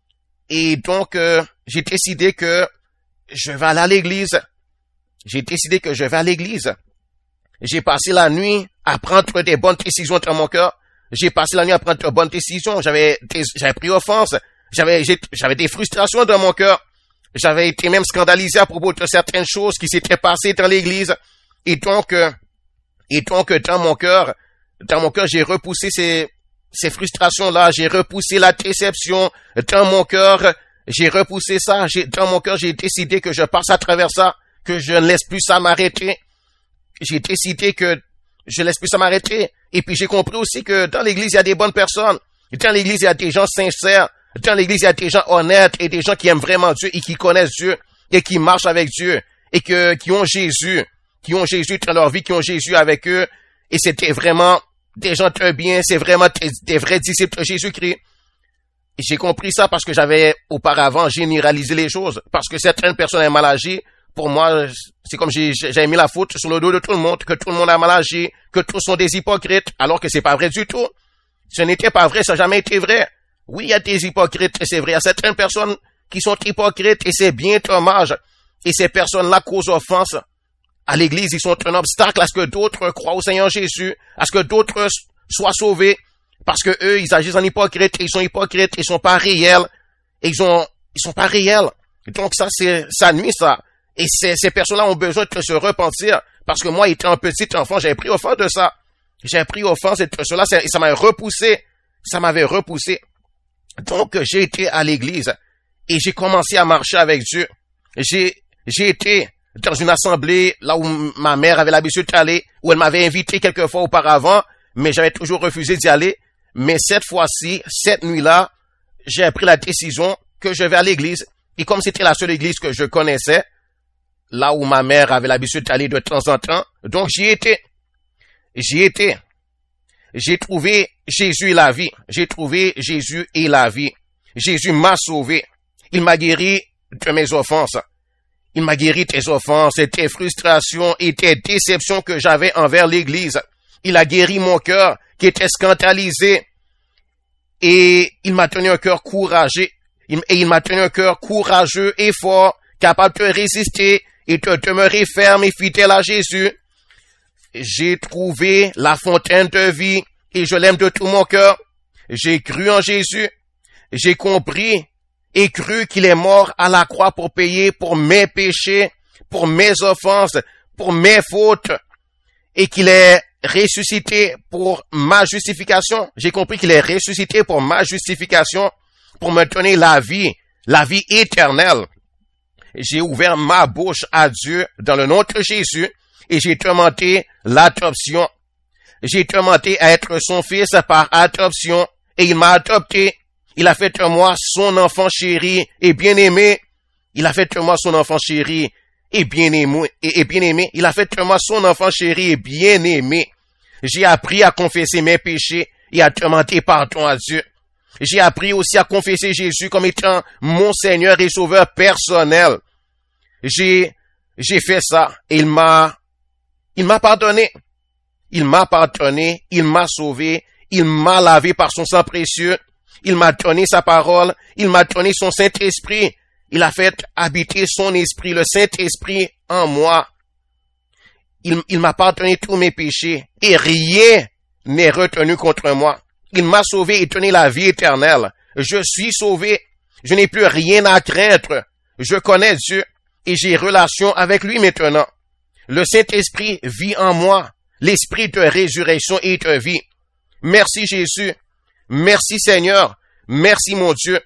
Et donc, euh, j'ai décidé que je vais aller à l'église. J'ai décidé que je vais à l'église. J'ai passé la nuit à prendre des bonnes décisions dans mon cœur. J'ai passé la nuit à prendre de bonnes décisions. J'avais, des, j'avais pris offense. J'avais, j'ai, j'avais des frustrations dans mon cœur. J'avais été même scandalisé à propos de certaines choses qui s'étaient passées dans l'église. Et donc, euh, et donc, dans mon cœur, dans mon cœur, j'ai repoussé ces, ces frustrations-là. J'ai repoussé la déception dans mon cœur. J'ai repoussé ça. J'ai, dans mon cœur, j'ai décidé que je passe à travers ça, que je ne laisse plus ça m'arrêter. J'ai décidé que je laisse plus ça m'arrêter. Et puis j'ai compris aussi que dans l'église, il y a des bonnes personnes. Dans l'église, il y a des gens sincères. Dans l'église, il y a des gens honnêtes et des gens qui aiment vraiment Dieu et qui connaissent Dieu et qui marchent avec Dieu et que, qui ont Jésus, qui ont Jésus dans leur vie, qui ont Jésus avec eux. Et c'était vraiment des gens très bien. C'est vraiment des, des vrais disciples de Jésus-Christ. Et j'ai compris ça parce que j'avais auparavant généralisé les choses. Parce que certaines personnes ont mal agi. Pour moi, c'est comme j'ai, j'ai mis la faute sur le dos de tout le monde, que tout le monde a mal agi, que tous sont des hypocrites, alors que c'est pas vrai du tout. Ce n'était pas vrai, ça n'a jamais été vrai. Oui, il y a des hypocrites, et c'est vrai. Il y a certaines personnes qui sont hypocrites, et c'est bien dommage. Et ces personnes-là causent offense à l'Église. Ils sont un obstacle à ce que d'autres croient au Seigneur Jésus, à ce que d'autres soient sauvés. Parce que eux, ils agissent en hypocrite, et ils sont hypocrites, ils sont pas réels, et ils ont, ils sont pas réels. Donc ça, c'est, ça nuit, ça. Et ces, ces personnes-là ont besoin de se repentir. Parce que moi, étant un petit enfant, j'avais pris offense de ça. J'ai pris offense de cela, et ça m'avait repoussé. Ça m'avait repoussé. Donc, j'ai été à l'église. Et j'ai commencé à marcher avec Dieu. J'ai, j'ai été dans une assemblée, là où ma mère avait l'habitude d'aller, où elle m'avait invité quelques fois auparavant, mais j'avais toujours refusé d'y aller. Mais cette fois-ci, cette nuit-là, j'ai pris la décision que je vais à l'église. Et comme c'était la seule église que je connaissais, là où ma mère avait l'habitude d'aller de temps en temps, donc j'y étais. J'y étais. J'ai trouvé Jésus et la vie. J'ai trouvé Jésus et la vie. Jésus m'a sauvé. Il m'a guéri de mes offenses. Il m'a guéri des offenses et des frustrations et des déceptions que j'avais envers l'Église. Il a guéri mon cœur qui était scandalisé. Et il m'a tenu un cœur courageux. Et il m'a tenu un cœur courageux et fort, capable de résister et de demeurer ferme et fidèle à Jésus. J'ai trouvé la fontaine de vie et je l'aime de tout mon cœur. J'ai cru en Jésus. J'ai compris et cru qu'il est mort à la croix pour payer pour mes péchés, pour mes offenses, pour mes fautes et qu'il est ressuscité pour ma justification. J'ai compris qu'il est ressuscité pour ma justification, pour me donner la vie, la vie éternelle. J'ai ouvert ma bouche à Dieu dans le nom de Jésus et j'ai demandé l'adoption. J'ai demandé à être son fils par adoption et il m'a adopté. Il a fait de moi son enfant chéri et bien-aimé. Il a fait de moi son enfant chéri et bien-aimé. Et, et bien-aimé. Il a fait de moi son enfant chéri et bien-aimé. J'ai appris à confesser mes péchés et à demander pardon à Dieu. J'ai appris aussi à confesser Jésus comme étant mon Seigneur et Sauveur personnel. J'ai, j'ai fait ça et il m'a, il m'a pardonné. Il m'a pardonné, il m'a sauvé, il m'a lavé par son sang précieux. Il m'a donné sa parole, il m'a donné son Saint-Esprit. Il a fait habiter son esprit, le Saint-Esprit en moi. Il, il m'a pardonné tous mes péchés et rien n'est retenu contre moi. Il m'a sauvé et donné la vie éternelle. Je suis sauvé. Je n'ai plus rien à craindre. Je connais Dieu et j'ai relation avec lui maintenant. Le Saint-Esprit vit en moi. L'esprit de résurrection et de vie. Merci Jésus. Merci Seigneur. Merci mon Dieu.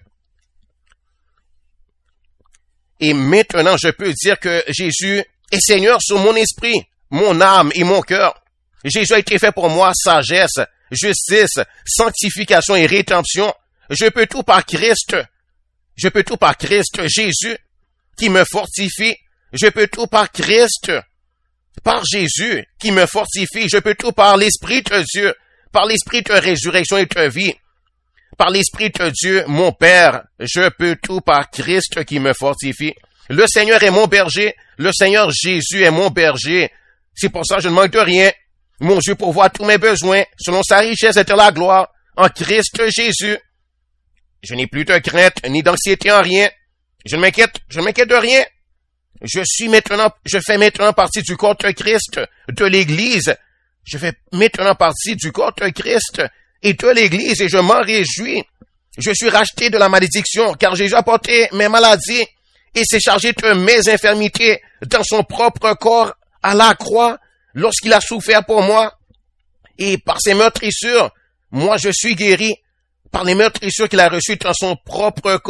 Et maintenant, je peux dire que Jésus est Seigneur sur mon esprit, mon âme et mon cœur. Jésus a été fait pour moi sagesse, justice, sanctification et rédemption. Je peux tout par Christ. Je peux tout par Christ Jésus qui me fortifie. Je peux tout par Christ, par Jésus qui me fortifie. Je peux tout par l'Esprit de Dieu, par l'Esprit de résurrection et de vie. Par l'Esprit de Dieu, mon Père, je peux tout par Christ qui me fortifie. Le Seigneur est mon berger. Le Seigneur Jésus est mon berger. C'est pour ça que je ne manque de rien. Mon Dieu pourvoit tous mes besoins selon sa richesse et de la gloire en Christ Jésus. Je n'ai plus de crainte ni d'anxiété en rien. Je ne m'inquiète, je ne m'inquiète de rien. Je suis maintenant, je fais maintenant partie du corps de Christ, de l'Église. Je fais maintenant partie du corps de Christ et de l'Église et je m'en réjouis. Je suis racheté de la malédiction car Jésus a porté mes maladies et s'est chargé de mes infirmités dans son propre corps à la croix lorsqu'il a souffert pour moi. Et par ses meurtrissures, moi je suis guéri par les meurtrissures qu'il a reçues dans son propre corps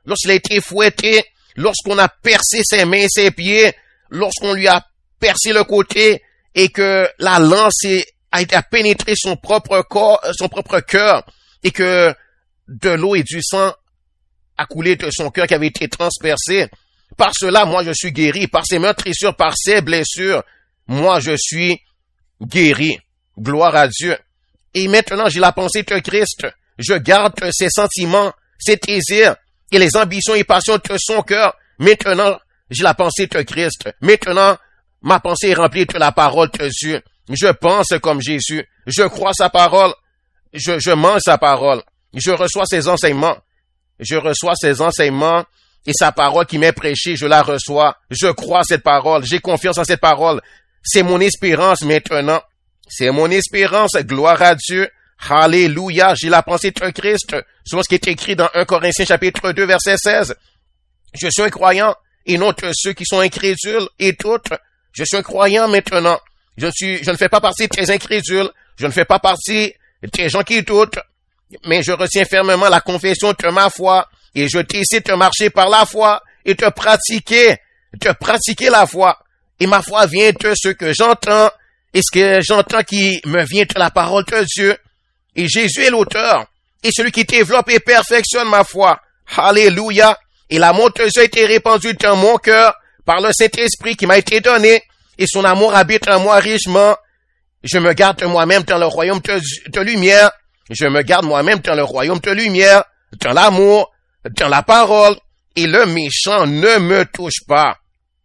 lorsqu'il a été fouetté, lorsqu'on a percé ses mains et ses pieds, lorsqu'on lui a percé le côté et que la lance a été à pénétrer son propre corps, son propre cœur et que de l'eau et du sang a coulé de son cœur qui avait été transpercé. Par cela, moi, je suis guéri. Par ses meurtrissures, par ses blessures, moi, je suis guéri. Gloire à Dieu. Et maintenant, j'ai la pensée de Christ. Je garde ses sentiments, ses désirs et les ambitions et passions de son cœur. Maintenant, j'ai la pensée de Christ. Maintenant, ma pensée est remplie de la parole de Dieu. Je pense comme Jésus. Je crois sa parole. Je, je mange sa parole. Je reçois ses enseignements. Je reçois ses enseignements et sa parole qui m'est prêchée, je la reçois. Je crois cette parole. J'ai confiance en cette parole. C'est mon espérance maintenant. C'est mon espérance. Gloire à Dieu. Alléluia. J'ai la pensée de Christ. Selon ce qui est écrit dans un Corinthiens chapitre deux verset seize. Je suis un croyant et non de ceux qui sont incrédules et toutes. Je suis un croyant maintenant. Je suis, je ne fais pas partie des incrédules. Je ne fais pas partie des gens qui doutent. Mais je retiens fermement la confession de ma foi et je décide de marcher par la foi et de pratiquer, de pratiquer la foi. Et ma foi vient de ce que j'entends et ce que j'entends qui me vient de la parole de Dieu. Et Jésus est l'auteur et celui qui développe et perfectionne ma foi. Alléluia. Et l'amour de Dieu a été répandu dans mon cœur par le Saint-Esprit qui m'a été donné et son amour habite en moi richement. Je me garde moi-même dans le royaume de, de lumière. Je me garde moi-même dans le royaume de lumière, dans l'amour, dans la parole, et le méchant ne me touche pas.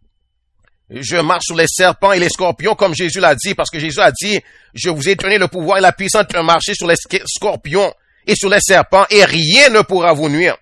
Je marche sur les serpents et les scorpions comme Jésus l'a dit, parce que Jésus a dit, je vous ai donné le pouvoir et la puissance de marcher sur les scorpions et sur les serpents, et rien ne pourra vous nuire.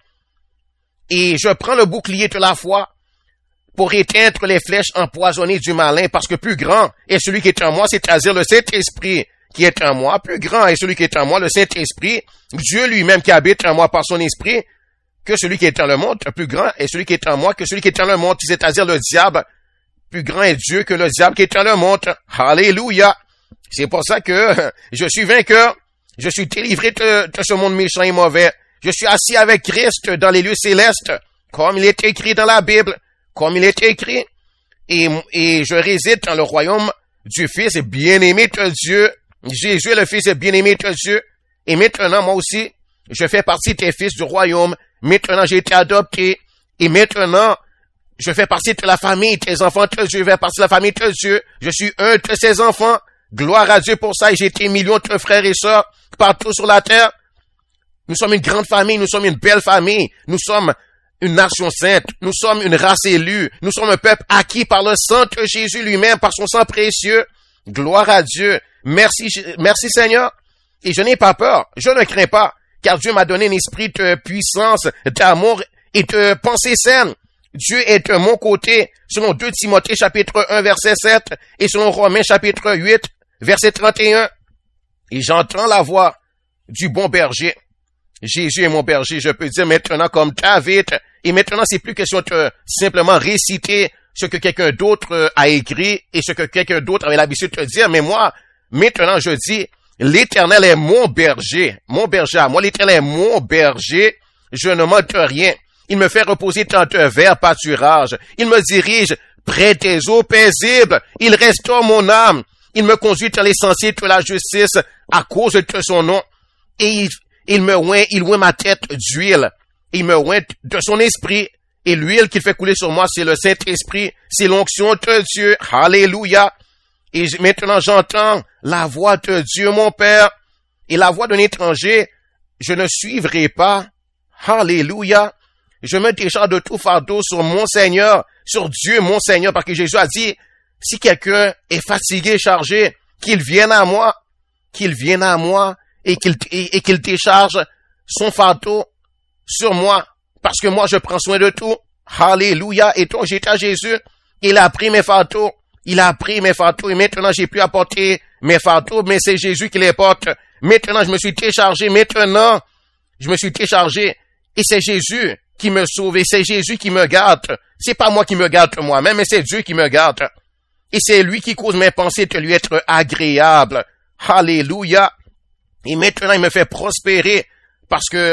Et je prends le bouclier de la foi pour éteindre les flèches empoisonnées du malin, parce que plus grand est celui qui est en moi, c'est-à-dire le Saint-Esprit, qui est en moi, plus grand est celui qui est en moi, le Saint-Esprit, Dieu lui-même qui habite en moi par son esprit, que celui qui est dans le monde, plus grand est celui qui est en moi, que celui qui est dans le monde, c'est-à-dire le diable, plus grand est Dieu que le diable qui est dans le monde. Alléluia! C'est pour ça que je suis vainqueur, je suis délivré de, de ce monde méchant et mauvais, je suis assis avec Christ dans les lieux célestes, comme il est écrit dans la Bible, comme il est écrit, et, et je réside dans le royaume du Fils bien-aimé de Dieu. Jésus est le Fils bien-aimé de Dieu. Et maintenant, moi aussi, je fais partie des fils du royaume. Maintenant, j'ai été adopté. Et maintenant, je fais partie de la famille des enfants de Dieu. Je fais partie de la famille de Dieu. Je suis un de ses enfants. Gloire à Dieu pour ça. Et j'ai été millions de frères et sœurs partout sur la terre. Nous sommes une grande famille. Nous sommes une belle famille. Nous sommes une nation sainte. Nous sommes une race élue. Nous sommes un peuple acquis par le sang de Jésus lui-même, par son sang précieux. Gloire à Dieu. Merci, merci Seigneur. Et je n'ai pas peur. Je ne crains pas. Car Dieu m'a donné un esprit de puissance, d'amour et de pensée saine. Dieu est de mon côté, selon deux Timothée chapitre un verset sept et selon Romains chapitre huit verset trente et un. Et j'entends la voix du bon berger. Jésus est mon berger, je peux dire maintenant comme David. Et maintenant, c'est plus question de simplement réciter ce que quelqu'un d'autre a écrit et ce que quelqu'un d'autre avait l'habitude de dire. Mais moi, maintenant, je dis, l'Éternel est mon berger, mon berger à moi. L'Éternel est mon berger, je ne manque rien. Il me fait reposer dans de verts pâturages. Il me dirige près des eaux paisibles. Il restaure mon âme. Il me conduit dans les sentiers de la justice à cause de son nom. Et il, il me oint, il oint ma tête d'huile. Il me oint de son esprit. Et l'huile qu'il fait couler sur moi, c'est le Saint-Esprit. C'est l'onction de Dieu. Alléluia. Et maintenant, j'entends la voix de Dieu, mon Père. Et la voix d'un étranger, je ne suivrai pas. Alléluia. Je me décharge de tout fardeau sur mon Seigneur, sur Dieu, mon Seigneur, parce que Jésus a dit, si quelqu'un est fatigué, chargé, qu'il vienne à moi, qu'il vienne à moi et qu'il, et, et qu'il décharge son fardeau sur moi, parce que moi, je prends soin de tout. Alléluia. Et donc, j'étais à Jésus, il a pris mes fardeaux, il a pris mes fardeaux, et maintenant, j'ai pu apporter mes fardeaux, mais c'est Jésus qui les porte. Maintenant, je me suis déchargé, maintenant, je me suis déchargé, et c'est Jésus qui me sauve, et c'est Jésus qui me garde. C'est pas moi qui me garde moi-même, mais c'est Dieu qui me garde. Et c'est lui qui cause mes pensées de lui être agréable. Alléluia. Et maintenant, il me fait prospérer parce que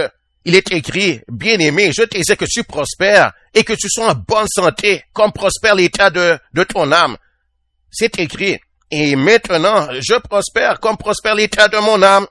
il est écrit, bien-aimé, je te disais que tu prospères et que tu sois en bonne santé, comme prospère l'état de, de ton âme. C'est écrit. Et maintenant, je prospère comme prospère l'état de mon âme.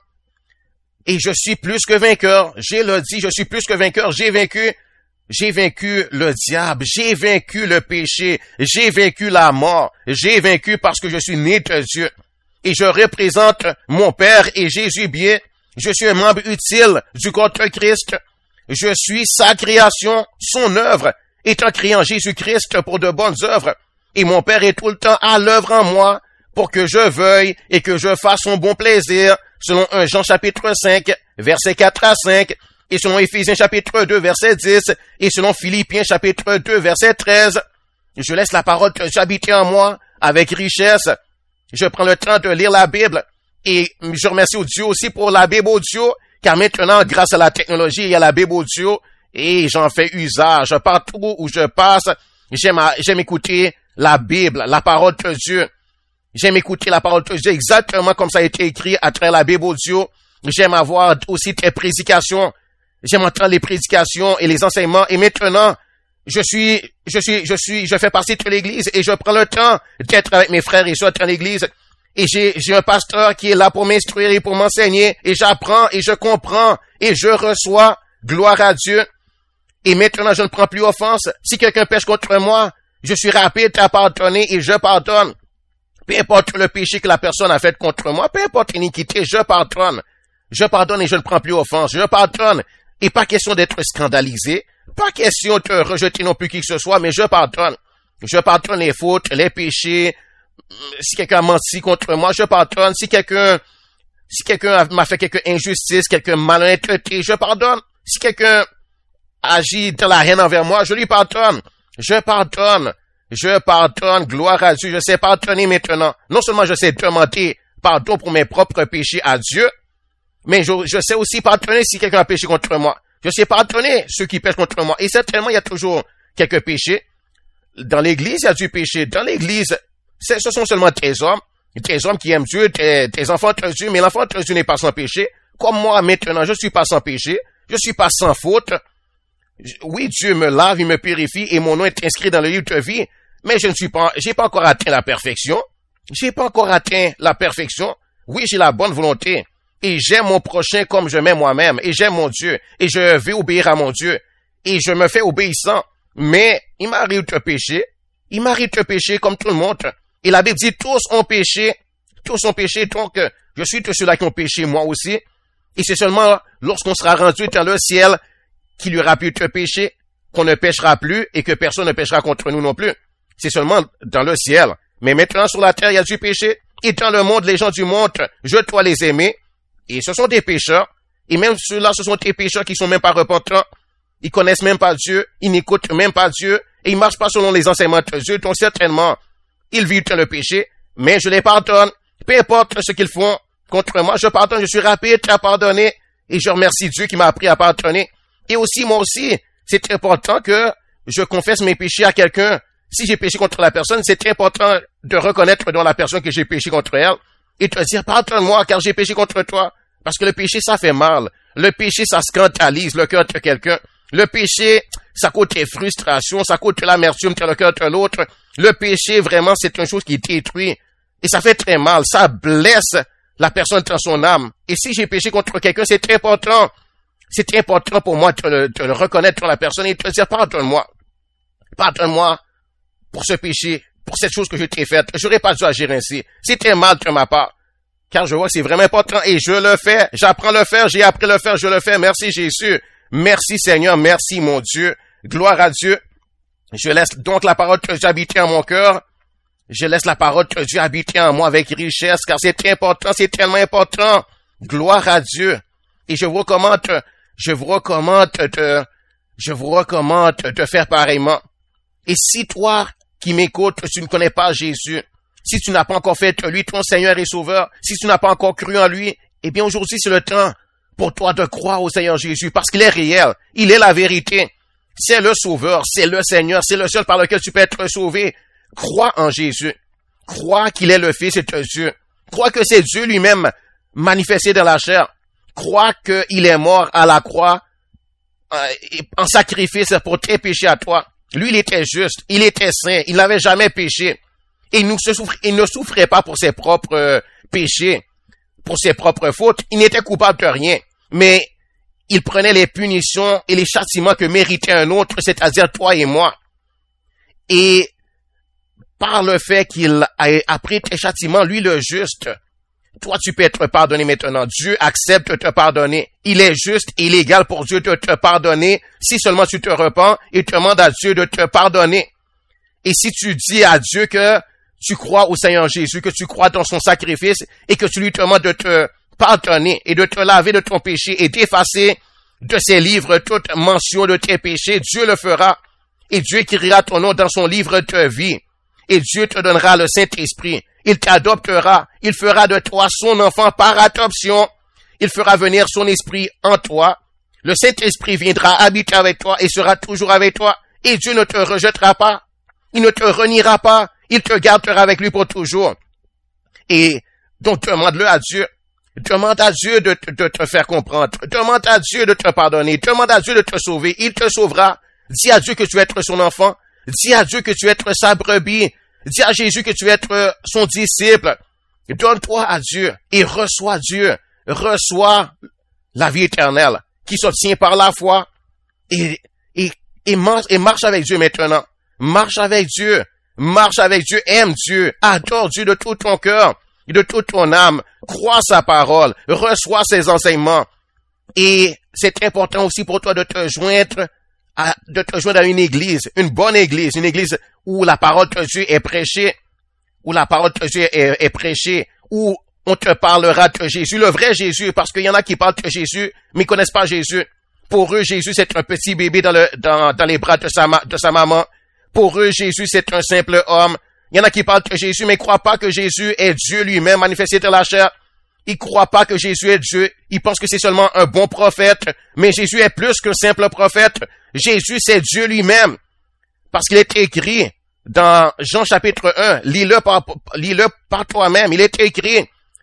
Et je suis plus que vainqueur. J'ai le dit, je suis plus que vainqueur. J'ai vaincu, j'ai vaincu le diable. J'ai vaincu le péché. J'ai vaincu la mort. J'ai vaincu parce que je suis né de Dieu. Et je représente mon Père et Jésus bien. Je suis un membre utile du corps de Christ. Je suis sa création, son œuvre, étant créé en Jésus-Christ pour de bonnes œuvres. Et mon Père est tout le temps à l'œuvre en moi pour que je veuille et que je fasse son bon plaisir, selon un Jean chapitre cinq, versets quatre à cinq, et selon Éphésiens chapitre deux, verset dix, et selon Philippiens chapitre deux, verset treize. Je laisse la parole de Dieu habiter en moi avec richesse. Je prends le temps de lire la Bible. Et je remercie Dieu aussi pour la Bible audio, car maintenant, grâce à la technologie, il y a la Bible audio, et j'en fais usage. Partout où je passe, j'aime, j'aime écouter la Bible, la parole de Dieu. J'aime écouter la parole de Dieu exactement comme ça a été écrit à travers la Bible audio. J'aime avoir aussi tes prédications. J'aime entendre les prédications et les enseignements. Et maintenant, je suis, je suis, je suis, je fais partie de l'église et je prends le temps d'être avec mes frères et sœurs dans l'église. Et j'ai, j'ai un pasteur qui est là pour m'instruire et pour m'enseigner. Et j'apprends et je comprends et je reçois. Gloire à Dieu. Et maintenant, je ne prends plus offense. Si quelqu'un pêche contre moi, je suis rapide à pardonner et je pardonne. Peu importe le péché que la personne a fait contre moi, peu importe l'iniquité, je pardonne. Je pardonne et je ne prends plus offense. Je pardonne. Et pas question d'être scandalisé. Pas question de rejeter non plus qui que ce soit, mais je pardonne. Je pardonne les fautes, les péchés. Si quelqu'un a menti contre moi, je pardonne. Si quelqu'un, si quelqu'un m'a fait quelque injustice, quelque malhonnêteté, je pardonne. Si quelqu'un agit dans la haine envers moi, je lui pardonne. Je pardonne. Je pardonne. Gloire à Dieu. Je sais pardonner maintenant. Non seulement je sais demander pardon pour mes propres péchés à Dieu, mais je, je sais aussi pardonner si quelqu'un a péché contre moi. Je sais pardonner ceux qui pêchent contre moi. Et certainement, il y a toujours quelques péchés. Dans l'église, il y a du péché. Dans l'église, ce sont seulement tes hommes, tes hommes qui aiment Dieu, tes, tes enfants de Dieu, mais l'enfant de Dieu n'est pas sans péché. Comme moi, maintenant, je suis pas sans péché. Je suis pas sans faute. Oui, Dieu me lave, il me purifie et mon nom est inscrit dans le livre de vie. Mais je ne suis pas, j'ai pas encore atteint la perfection. J'ai pas encore atteint la perfection. Oui, j'ai la bonne volonté. Et j'aime mon prochain comme je m'aime moi-même. Et j'aime mon Dieu. Et je veux obéir à mon Dieu. Et je me fais obéissant. Mais il m'arrive de pécher. Il m'arrive de pécher comme tout le monde. Et la Bible dit tous ont péché. Tous ont péché. Donc, je suis de ceux-là qui ont péché moi aussi. Et c'est seulement lorsqu'on sera rendu dans le ciel qu'il y aura plus de péché, qu'on ne péchera plus et que personne ne péchera contre nous non plus. C'est seulement dans le ciel. Mais maintenant, sur la terre, il y a du péché. Et dans le monde, les gens du monde, je dois les aimer. Et ce sont des pécheurs. Et même ceux-là, ce sont des pécheurs qui sont même pas repentants. Ils connaissent même pas Dieu. Ils n'écoutent même pas Dieu. Et ils marchent pas selon les enseignements de Dieu. Donc certainement, ils vivent dans le péché. Mais je les pardonne. Peu importe ce qu'ils font contre moi, je pardonne. Je suis rapide à pardonner. Et je remercie Dieu qui m'a appris à pardonner. Et aussi, moi aussi, c'est important que je confesse mes péchés à quelqu'un. Si j'ai péché contre la personne, c'est important de reconnaître dans la personne que j'ai péché contre elle et te dire, pardonne-moi car j'ai péché contre toi. Parce que le péché, ça fait mal. Le péché, ça scandalise le cœur de quelqu'un. Le péché, ça coûte des frustrations, ça coûte de l'amertume dans le cœur de l'autre. Le péché, vraiment, c'est une chose qui détruit. Et ça fait très mal. Ça blesse la personne dans son âme. Et si j'ai péché contre quelqu'un, c'est très important. C'est important pour moi de le, de le reconnaître dans la personne et de te dire, pardonne-moi. Pardonne-moi pour ce péché, pour cette chose que je t'ai faite. J'aurais pas dû agir ainsi. C'était mal de ma part. Car je vois que c'est vraiment important et je le fais. J'apprends à le faire, j'ai appris à le faire, je le fais. Merci Jésus. Merci Seigneur, merci mon Dieu. Gloire à Dieu. Je laisse donc la parole de Dieu habiter en mon cœur. Je laisse la parole de Dieu habiter en moi avec richesse, car c'est important, c'est tellement important. Gloire à Dieu. Et je vous recommande, je vous recommande de, je vous recommande de faire pareillement. Et si toi, qui m'écoutes, tu ne connais pas Jésus, si tu n'as pas encore fait de lui ton Seigneur et Sauveur, si tu n'as pas encore cru en lui, eh bien aujourd'hui c'est le temps pour toi de croire au Seigneur Jésus, parce qu'il est réel, il est la vérité. C'est le Sauveur, c'est le Seigneur, c'est le seul par lequel tu peux être sauvé. Crois en Jésus. Crois qu'il est le Fils de Dieu. Crois que c'est Dieu lui-même manifesté dans la chair. Crois qu'il est mort à la croix en sacrifice pour tes péchés à toi. Lui, il était juste, il était saint, il n'avait jamais péché. Et il, nous se souffre, il ne souffrait pas pour ses propres euh, péchés, pour ses propres fautes. Il n'était coupable de rien. Mais il prenait les punitions et les châtiments que méritait un autre, c'est-à-dire toi et moi. Et par le fait qu'il a pris tes châtiments, lui le juste, toi tu peux être pardonné maintenant. Dieu accepte de te pardonner. Il est juste et légal pour Dieu de te pardonner si seulement tu te repens et tu demandes à Dieu de te pardonner. Et si tu dis à Dieu que tu crois au Seigneur Jésus, que tu crois dans son sacrifice et que tu lui demandes de te pardonner et de te laver de ton péché et d'effacer de ses livres toute mention de tes péchés, Dieu le fera. Et Dieu écrira ton nom dans son livre de vie. Et Dieu te donnera le Saint-Esprit. Il t'adoptera. Il fera de toi son enfant par adoption. Il fera venir son esprit en toi. Le Saint-Esprit viendra habiter avec toi et sera toujours avec toi. Et Dieu ne te rejettera pas. Il ne te reniera pas. Il te gardera avec lui pour toujours. Et donc demande-le à Dieu. Demande à Dieu de, de te faire comprendre. Demande à Dieu de te pardonner. Demande à Dieu de te sauver. Il te sauvera. Dis à Dieu que tu vas être son enfant. Dis à Dieu que tu vas être sa brebis. Dis à Jésus que tu vas être son disciple. Donne-toi à Dieu et reçois Dieu. Reçois la vie éternelle qui s'obtient par la foi. Et, et, et, marche, et marche avec Dieu maintenant. Marche avec Dieu. Marche avec Dieu. Aime Dieu. Adore Dieu de tout ton cœur et de toute ton âme. Crois sa parole. Reçois ses enseignements. Et c'est important aussi pour toi de te joindre à, de te joindre à une église, une bonne église, une église où la parole de Dieu est prêchée, où la parole de Dieu est, est prêchée, où on te parlera de Jésus, le vrai Jésus, parce qu'il y en a qui parlent de Jésus, mais ils connaissent pas Jésus. Pour eux, Jésus, c'est un petit bébé dans le, dans, dans les bras de sa, de sa maman. Pour eux, Jésus, c'est un simple homme. Il y en a qui parlent de Jésus, mais ils croient pas que Jésus est Dieu lui-même manifesté dans la chair. Ils croient pas que Jésus est Dieu. Ils pensent que c'est seulement un bon prophète. Mais Jésus est plus qu'un simple prophète. Jésus, c'est Dieu lui-même. Parce qu'il est écrit dans Jean chapitre un. Lis-le par, lis-le par toi-même. Il est écrit.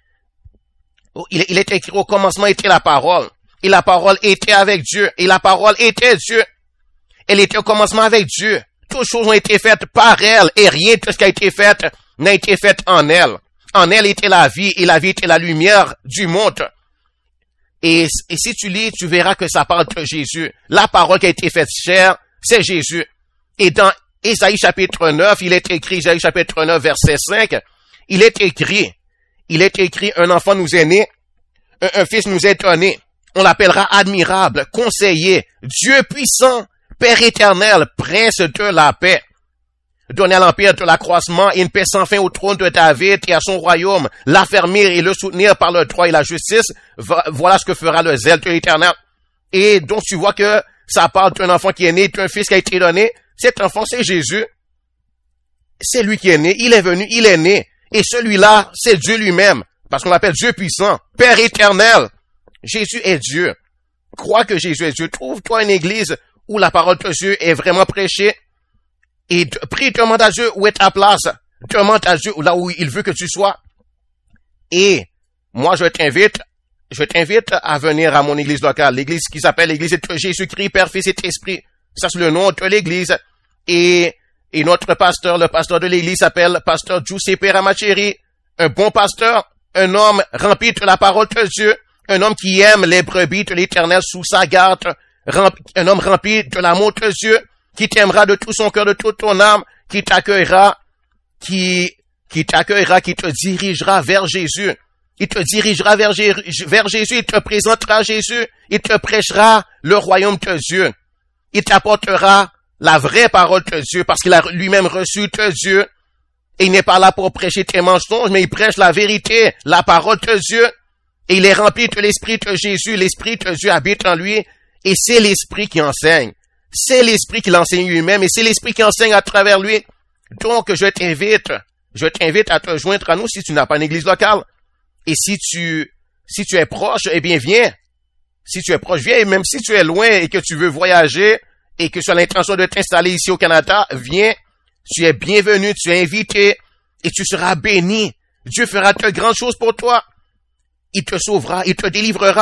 Il, il est écrit au commencement était la parole. Et la parole était avec Dieu. Et la parole était Dieu. Elle était au commencement avec Dieu. Toutes choses ont été faites par elle. Et rien de ce qui a été fait n'a été fait en elle. En elle était la vie, et la vie était la lumière du monde. Et, et si tu lis, tu verras que ça parle de Jésus. La parole qui a été faite chair, c'est Jésus. Et dans Ésaïe chapitre neuf, il est écrit, Ésaïe chapitre neuf, verset cinq, il est écrit, il est écrit, un enfant nous est né, un, un fils nous est donné. On l'appellera admirable, conseiller, Dieu puissant, Père éternel, prince de la paix. Donner à l'empire de l'accroissement et une paix sans fin au trône de David et à son royaume, l'affermir et le soutenir par le droit et la justice, voilà ce que fera le zèle de l'Éternel. Et donc tu vois que ça parle d'un enfant qui est né, d'un fils qui a été donné. Cet enfant, c'est Jésus. C'est lui qui est né, il est venu, il est né. Et celui-là, c'est Dieu lui-même, parce qu'on l'appelle Dieu puissant, Père éternel. Jésus est Dieu. Crois que Jésus est Dieu. Trouve-toi une église où la parole de Dieu est vraiment prêchée. Et prie, demande à Dieu où est ta place. Demande à Dieu là où il veut que tu sois. Et moi, je t'invite, je t'invite à venir à mon église locale. L'église qui s'appelle l'église de Jésus-Christ, Père, Fils et Esprit. Ça, c'est le nom de l'église. Et, et notre pasteur, le pasteur de l'église s'appelle pasteur Giuseppe Ramacheri. Un bon pasteur, un homme rempli de la parole de Dieu. Un homme qui aime les brebis de l'Éternel sous sa garde. Un homme rempli de l'amour de Dieu. Qui t'aimera de tout son cœur, de toute ton âme, qui t'accueillera, qui, qui t'accueillera, qui te dirigera vers Jésus. Il te dirigera vers, Jé- vers Jésus, il te présentera Jésus, il te prêchera le royaume de Dieu. Il t'apportera la vraie parole de Dieu, parce qu'il a lui-même reçu de Dieu. Et il n'est pas là pour prêcher tes mensonges, mais il prêche la vérité, la parole de Dieu. Et il est rempli de l'Esprit de Jésus, l'Esprit de Dieu habite en lui, et c'est l'Esprit qui enseigne. C'est l'Esprit qui l'enseigne lui-même et c'est l'Esprit qui enseigne à travers lui. Donc, je t'invite, je t'invite à te joindre à nous si tu n'as pas une église locale. Et si tu, si tu es proche, eh bien, viens. Si tu es proche, viens. Et même si tu es loin et que tu veux voyager et que tu as l'intention de t'installer ici au Canada, viens. Tu es bienvenu, tu es invité et tu seras béni. Dieu fera de grandes choses pour toi. Il te sauvera, il te délivrera.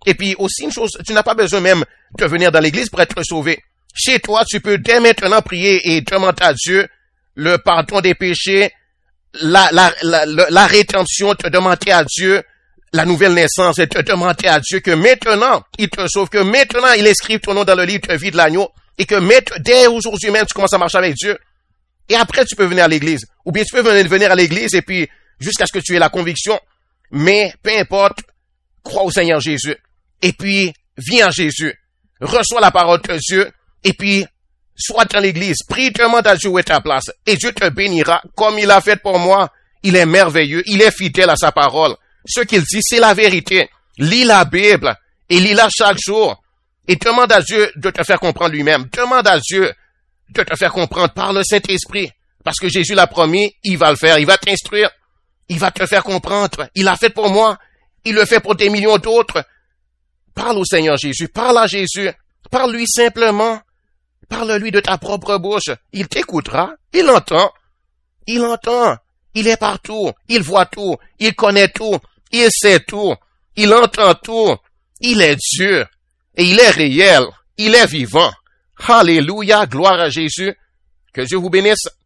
Et puis aussi une chose, tu n'as pas besoin même de venir dans l'église pour être sauvé. Chez toi, tu peux dès maintenant prier et demander à Dieu le pardon des péchés, la, la, la, la, la rédemption, te demander à Dieu la nouvelle naissance et te demander à Dieu que maintenant, il te sauve, que maintenant, il inscrive ton nom dans le livre de vie de l'agneau et que maintenant, dès aujourd'hui même, tu commences à marcher avec Dieu. Et après, tu peux venir à l'église. Ou bien tu peux venir à l'église et puis jusqu'à ce que tu aies la conviction. Mais peu importe, crois au Seigneur Jésus. Et puis, viens à Jésus. Reçois la parole de Dieu. Et puis, sois dans l'église. Prie, demande à Dieu où est ta place. Et Dieu te bénira comme il a fait pour moi. Il est merveilleux. Il est fidèle à sa parole. Ce qu'il dit, c'est la vérité. Lis la Bible et lis-la chaque jour. Et demande à Dieu de te faire comprendre lui-même. Demande à Dieu de te faire comprendre par le Saint-Esprit. Parce que Jésus l'a promis, il va le faire. Il va t'instruire. Il va te faire comprendre. Il l'a fait pour moi. Il le fait pour des millions d'autres. Parle au Seigneur Jésus. Parle à Jésus. Parle-lui simplement. Parle-lui de ta propre bouche. Il t'écoutera. Il entend. Il entend. Il est partout. Il voit tout. Il connaît tout. Il sait tout. Il entend tout. Il est Dieu. Et il est réel. Il est vivant. Alléluia. Gloire à Jésus. Que Dieu vous bénisse.